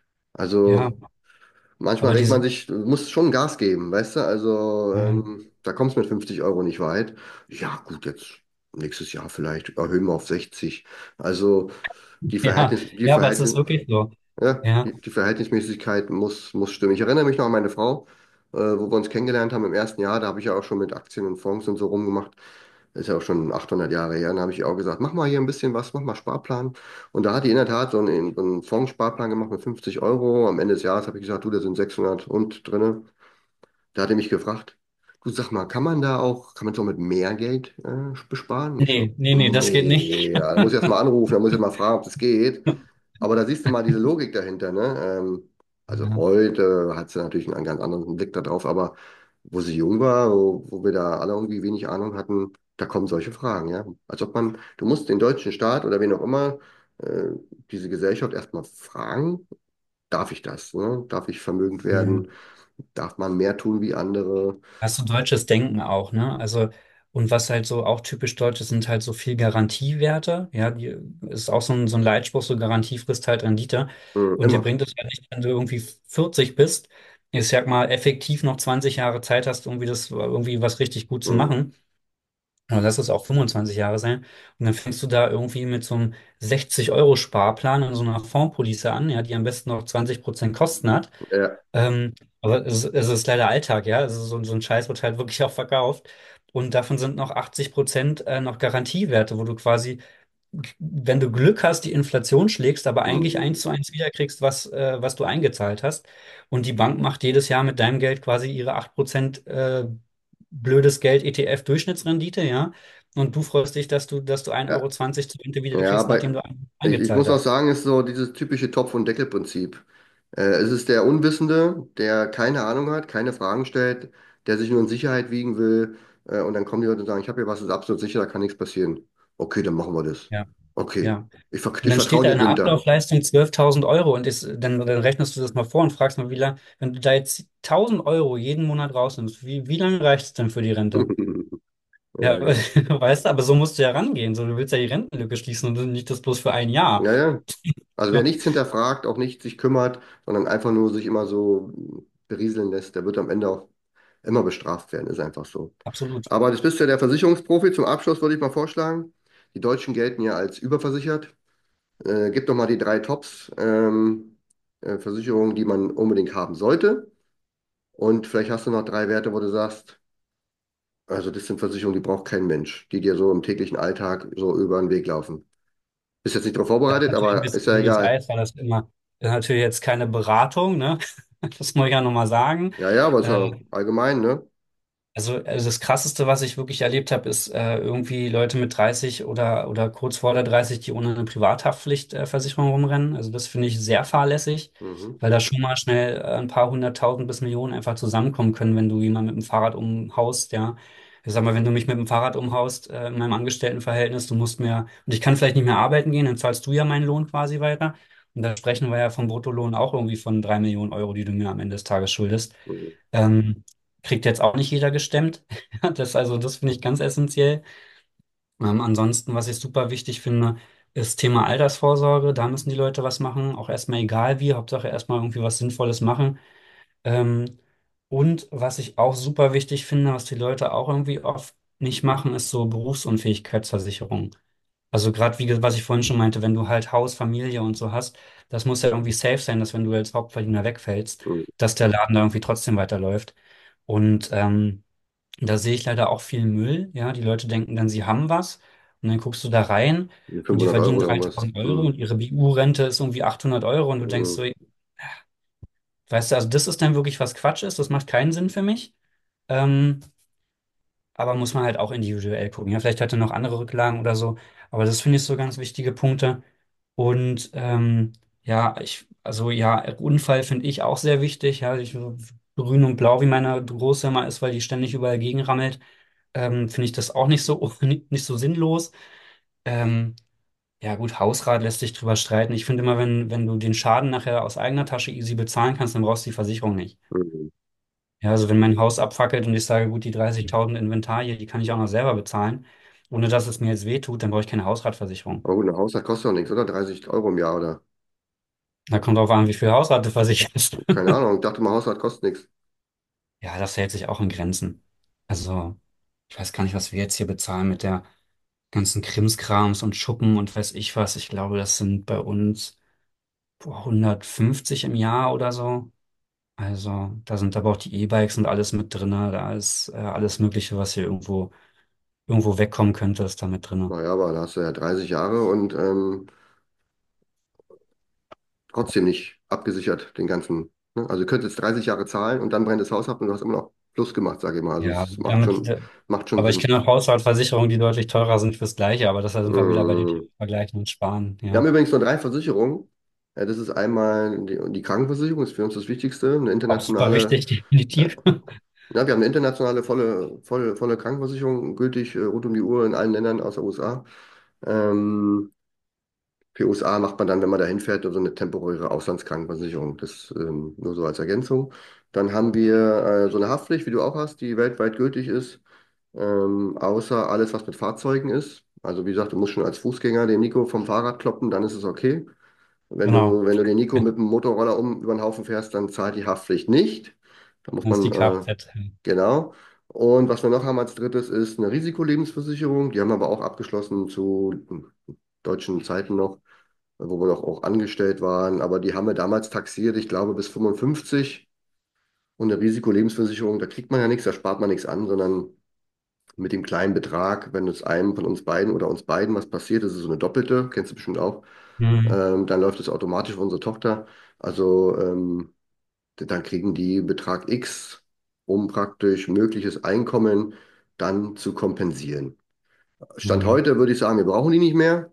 Ja, Also manchmal aber denkt man diese, sich, du musst schon Gas geben, weißt du? Also ja, da kommst du mit 50 Euro nicht weit. Ja, gut, jetzt nächstes Jahr vielleicht erhöhen wir auf 60. Also ja, ja, aber es ist wirklich so. ja, Ja, die Verhältnismäßigkeit muss stimmen. Ich erinnere mich noch an meine Frau, wo wir uns kennengelernt haben im ersten Jahr. Da habe ich ja auch schon mit Aktien und Fonds und so rumgemacht. Das ist ja auch schon 800 Jahre her. Dann habe ich ihr auch gesagt, mach mal hier ein bisschen was, mach mal Sparplan. Und da hat die in der Tat so einen Fondssparplan gemacht mit 50 Euro. Am Ende des Jahres habe ich gesagt, du, da sind 600 und drinne. Da hat er mich gefragt, du sag mal, kann man so mit mehr Geld besparen? Ich so, nee, das geht nicht. nee, ja, da muss ich erst mal anrufen, da muss ich mal fragen, ob das geht. Aber da siehst du mal diese Logik dahinter, ne? Also Ja, heute hat sie natürlich einen ganz anderen Blick darauf, aber wo sie jung war, wo wir da alle irgendwie wenig Ahnung hatten, da kommen solche Fragen, ja. Als ob man, du musst den deutschen Staat oder wen auch immer, äh, diese Gesellschaft erstmal fragen, darf ich das, ne? Darf ich vermögend mhm. werden? Darf man mehr tun wie andere? Hast du deutsches Denken auch, ne? Also, und was halt so auch typisch deutsch ist, sind halt so viel Garantiewerte. Ja, die ist auch so ein Leitspruch, so Garantie frisst halt Rendite. Und dir Immer. bringt es halt nicht, wenn du irgendwie 40 bist, ich sag mal, effektiv noch 20 Jahre Zeit hast, irgendwie was richtig gut zu Mhm. machen. Oder lass es auch 25 Jahre sein. Und dann fängst du da irgendwie mit so einem 60-Euro-Sparplan und so einer Fondspolice an, ja, die am besten noch 20% Kosten hat. Ja. Aber es ist leider Alltag, ja. Also so ein Scheiß wird halt wirklich auch verkauft. Und davon sind noch 80% noch Garantiewerte, wo du quasi, wenn du Glück hast, die Inflation schlägst, aber eigentlich Mhm. 1:1 wiederkriegst, was du eingezahlt hast. Und die Bank macht jedes Jahr mit deinem Geld quasi ihre 8% blödes Geld ETF-Durchschnittsrendite, ja. Und du freust dich, dass du 1,20 Euro Ja. zur Rente Ja, wiederkriegst, nachdem aber du ich eingezahlt muss auch hast. sagen, es ist so dieses typische Topf- und Deckelprinzip. Es ist der Unwissende, der keine Ahnung hat, keine Fragen stellt, der sich nur in Sicherheit wiegen will. Und dann kommen die Leute und sagen, ich habe hier was, das ist absolut sicher, da kann nichts passieren. Okay, dann machen wir das. Ja. Okay. Ja. Und Ich dann vertraue steht da dir in der Günther. Ablaufleistung 12.000 Euro und dann rechnest du das mal vor und fragst mal, wenn du da jetzt 1.000 Euro jeden Monat rausnimmst, wie lange reicht es denn für die Rente? Ja, Ja, genau. weißt du, aber so musst du ja rangehen. So, du willst ja die Rentenlücke schließen und nicht das bloß für ein Jahr. Ja, ja. Also wer Ja, nichts hinterfragt, auch nicht sich kümmert, sondern einfach nur sich immer so berieseln lässt, der wird am Ende auch immer bestraft werden, ist einfach so. absolut. Aber das bist ja der Versicherungsprofi. Zum Abschluss würde ich mal vorschlagen, die Deutschen gelten ja als überversichert. Gib doch mal die drei Tops, Versicherungen, die man unbedingt haben sollte. Und vielleicht hast du noch drei Werte, wo du sagst, also das sind Versicherungen, die braucht kein Mensch, die dir so im täglichen Alltag so über den Weg laufen. Bist jetzt nicht darauf Ja, vorbereitet, natürlich ein aber bisschen ist ja dünnes egal. Eis, weil das immer ist natürlich jetzt keine Beratung, ne? Das muss ich ja nochmal sagen. Ja, ja, aber ist Äh, ja allgemein, ne? also das Krasseste, was ich wirklich erlebt habe, ist irgendwie Leute mit 30 oder kurz vor der 30, die ohne eine Privathaftpflichtversicherung rumrennen. Also das finde ich sehr fahrlässig, Mhm. weil da schon mal schnell ein paar hunderttausend bis Millionen einfach zusammenkommen können, wenn du jemanden mit dem Fahrrad umhaust, ja. Ich sag mal, wenn du mich mit dem Fahrrad umhaust, in meinem Angestelltenverhältnis, du musst mir, und ich kann vielleicht nicht mehr arbeiten gehen, dann zahlst du ja meinen Lohn quasi weiter. Und da sprechen wir ja vom Bruttolohn auch irgendwie von 3 Millionen Euro, die du mir am Ende des Tages schuldest. Mhm. Ähm, Kriegt jetzt auch nicht jeder gestemmt. Das finde ich ganz essentiell. Ansonsten, was ich super wichtig finde, ist Thema Altersvorsorge. Da müssen die Leute was machen, auch erstmal egal wie, Hauptsache erstmal irgendwie was Sinnvolles machen. Ähm, und was ich auch super wichtig finde, was die Leute auch irgendwie oft nicht machen, ist so Berufsunfähigkeitsversicherung. Also gerade was ich vorhin schon meinte, wenn du halt Haus, Familie und so hast, das muss ja irgendwie safe sein, dass wenn du als Hauptverdiener wegfällst, Mhm. dass der Laden da irgendwie trotzdem weiterläuft. Und da sehe ich leider auch viel Müll. Ja, die Leute denken dann, sie haben was. Und dann guckst du da rein Die und die 500 Euro verdienen oder irgendwas. 3.000 Euro und Mhm. ihre BU-Rente ist irgendwie 800 Euro und du denkst so, Mhm. weißt du, also das ist dann wirklich was Quatsch ist, das macht keinen Sinn für mich. Ähm, aber muss man halt auch individuell gucken. Ja, vielleicht hat er noch andere Rücklagen oder so. Aber das finde ich so ganz wichtige Punkte. Und ja, also ja, Unfall finde ich auch sehr wichtig. Ja, grün und blau, wie meine Große immer ist, weil die ständig überall gegenrammelt, finde ich das auch nicht so, nicht so sinnlos. Ähm, ja, gut, Hausrat lässt sich drüber streiten. Ich finde immer, wenn du den Schaden nachher aus eigener Tasche easy bezahlen kannst, dann brauchst du die Versicherung nicht. Mhm. Ja, also wenn mein Haus abfackelt und ich sage, gut, die 30.000 Inventar hier, die kann ich auch noch selber bezahlen, ohne dass es mir jetzt wehtut, dann brauche ich keine Hausratversicherung. Aber gut, ein Haushalt kostet doch nichts, oder? 30 Euro im Jahr, oder? Da kommt drauf an, wie viel Hausrat du versicherst. Keine Ahnung, ich dachte mal, Haushalt kostet nichts. Ja, das hält sich auch in Grenzen. Also, ich weiß gar nicht, was wir jetzt hier bezahlen mit der ganzen Krimskrams und Schuppen und weiß ich was. Ich glaube, das sind bei uns 150 im Jahr oder so. Also, da sind aber auch die E-Bikes und alles mit drinne. Da ist alles Mögliche, was hier irgendwo wegkommen könnte, ist da mit drinne. Naja, aber da hast du ja 30 Jahre und trotzdem nicht abgesichert, den ganzen. Ne? Also du könntest jetzt 30 Jahre zahlen und dann brennt das Haus ab und du hast immer noch Plus gemacht, sage ich mal. Also Ja, es damit, macht schon aber ich Sinn. kenne auch Hausratversicherungen, die deutlich teurer sind fürs Gleiche, aber das sind wir wieder bei dem Mm. Vergleichen und Sparen, Wir haben ja. übrigens nur drei Versicherungen. Das ist einmal die Krankenversicherung, ist für uns das Wichtigste, eine Auch super internationale, wichtig, definitiv. ja, wir haben eine internationale volle Krankenversicherung, gültig rund um die Uhr in allen Ländern außer USA. Ähm, für USA macht man dann, wenn man da hinfährt, so eine temporäre Auslandskrankenversicherung. Das nur so als Ergänzung. Dann haben wir so eine Haftpflicht, wie du auch hast, die weltweit gültig ist, außer alles, was mit Fahrzeugen ist. Also wie gesagt, du musst schon als Fußgänger den Nico vom Fahrrad kloppen, dann ist es okay. Genau. Wenn du den Nico mit dem Motorroller über den Haufen fährst, dann zahlt die Haftpflicht nicht. Da muss Das ist die man, Kfz. genau. Und was wir noch haben als drittes ist eine Risikolebensversicherung. Die haben wir aber auch abgeschlossen zu deutschen Zeiten noch, wo wir noch auch angestellt waren. Aber die haben wir damals taxiert, ich glaube, bis 55. Und eine Risikolebensversicherung, da kriegt man ja nichts, da spart man nichts an, sondern mit dem kleinen Betrag, wenn es einem von uns beiden oder uns beiden was passiert, das ist so eine doppelte, kennst du bestimmt auch, Mhm. dann läuft es automatisch auf unsere Tochter. Also dann kriegen die Betrag X, um praktisch mögliches Einkommen dann zu kompensieren. Stand Mhm. heute würde ich sagen, wir brauchen die nicht mehr.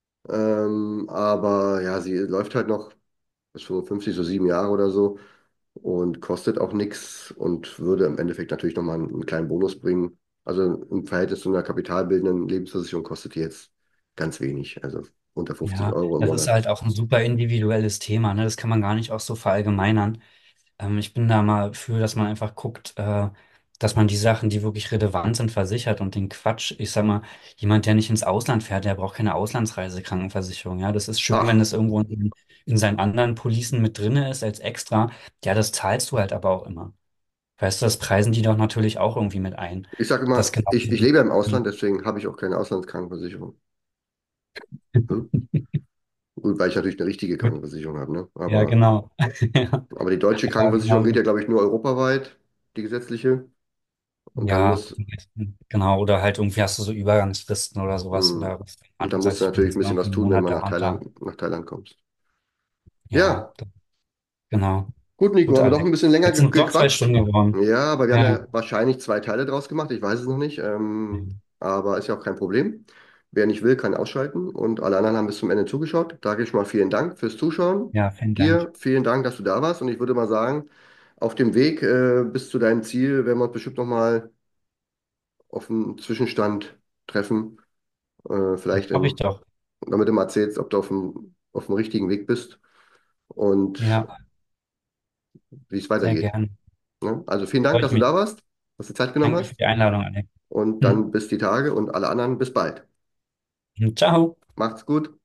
Aber ja, sie läuft halt noch bis 55, so 7 Jahre oder so und kostet auch nichts und würde im Endeffekt natürlich nochmal einen kleinen Bonus bringen. Also im Verhältnis zu einer kapitalbildenden Lebensversicherung kostet die jetzt ganz wenig, also unter 50 Ja, Euro im das ist Monat. halt auch ein super individuelles Thema, ne? Das kann man gar nicht auch so verallgemeinern. Ich bin da mal für, dass man einfach guckt, dass man die Sachen, die wirklich relevant sind, versichert und den Quatsch, ich sag mal, jemand, der nicht ins Ausland fährt, der braucht keine Auslandsreisekrankenversicherung. Ja, das ist schön, wenn Ach, das irgendwo in seinen anderen Policen mit drinne ist als extra. Ja, das zahlst du halt aber auch immer. Weißt du, das preisen die doch natürlich auch irgendwie mit ein. ich sage Das immer, genau. ich lebe ja im Ausland, deswegen habe ich auch keine Auslandskrankenversicherung. Hm? Gut, weil ich natürlich eine richtige Krankenversicherung habe, ne? Ja, genau. Ja, Aber die deutsche ja, Krankenversicherung genau. gilt ja, glaube ich, nur europaweit, die gesetzliche. Und dann Ja, muss, genau. Oder halt irgendwie hast du so Übergangsfristen oder sowas. hm, Oder und man dann musst sagt, du ich bin natürlich ein jetzt bisschen noch was einen tun, wenn Monat man da und da. Nach Thailand kommst. Ja, Ja, genau. gut, Nico, Gut, haben wir doch ein Alex. bisschen länger Jetzt sind es doch zwei gequatscht. Stunden geworden. Ja, aber wir haben Ja, ja wahrscheinlich zwei Teile draus gemacht. Ich weiß es noch nicht. ja, Aber ist ja auch kein Problem. Wer nicht will, kann ausschalten. Und alle anderen haben bis zum Ende zugeschaut. Da sage ich schon mal vielen Dank fürs Zuschauen. ja, vielen Dank. Dir vielen Dank, dass du da warst. Und ich würde mal sagen, auf dem Weg bis zu deinem Ziel werden wir uns bestimmt nochmal auf einen Zwischenstand treffen. Das Vielleicht hoffe ich doch. damit du mal erzählst, ob du auf dem richtigen Weg bist und Ja, wie es sehr weitergeht. gern. Ne? Also vielen Dank, Freue dass ich du da mich. warst, dass du Zeit genommen Danke für hast. die Einladung, Alex. Und Hm. dann bis die Tage und alle anderen bis bald. Ciao. Macht's gut.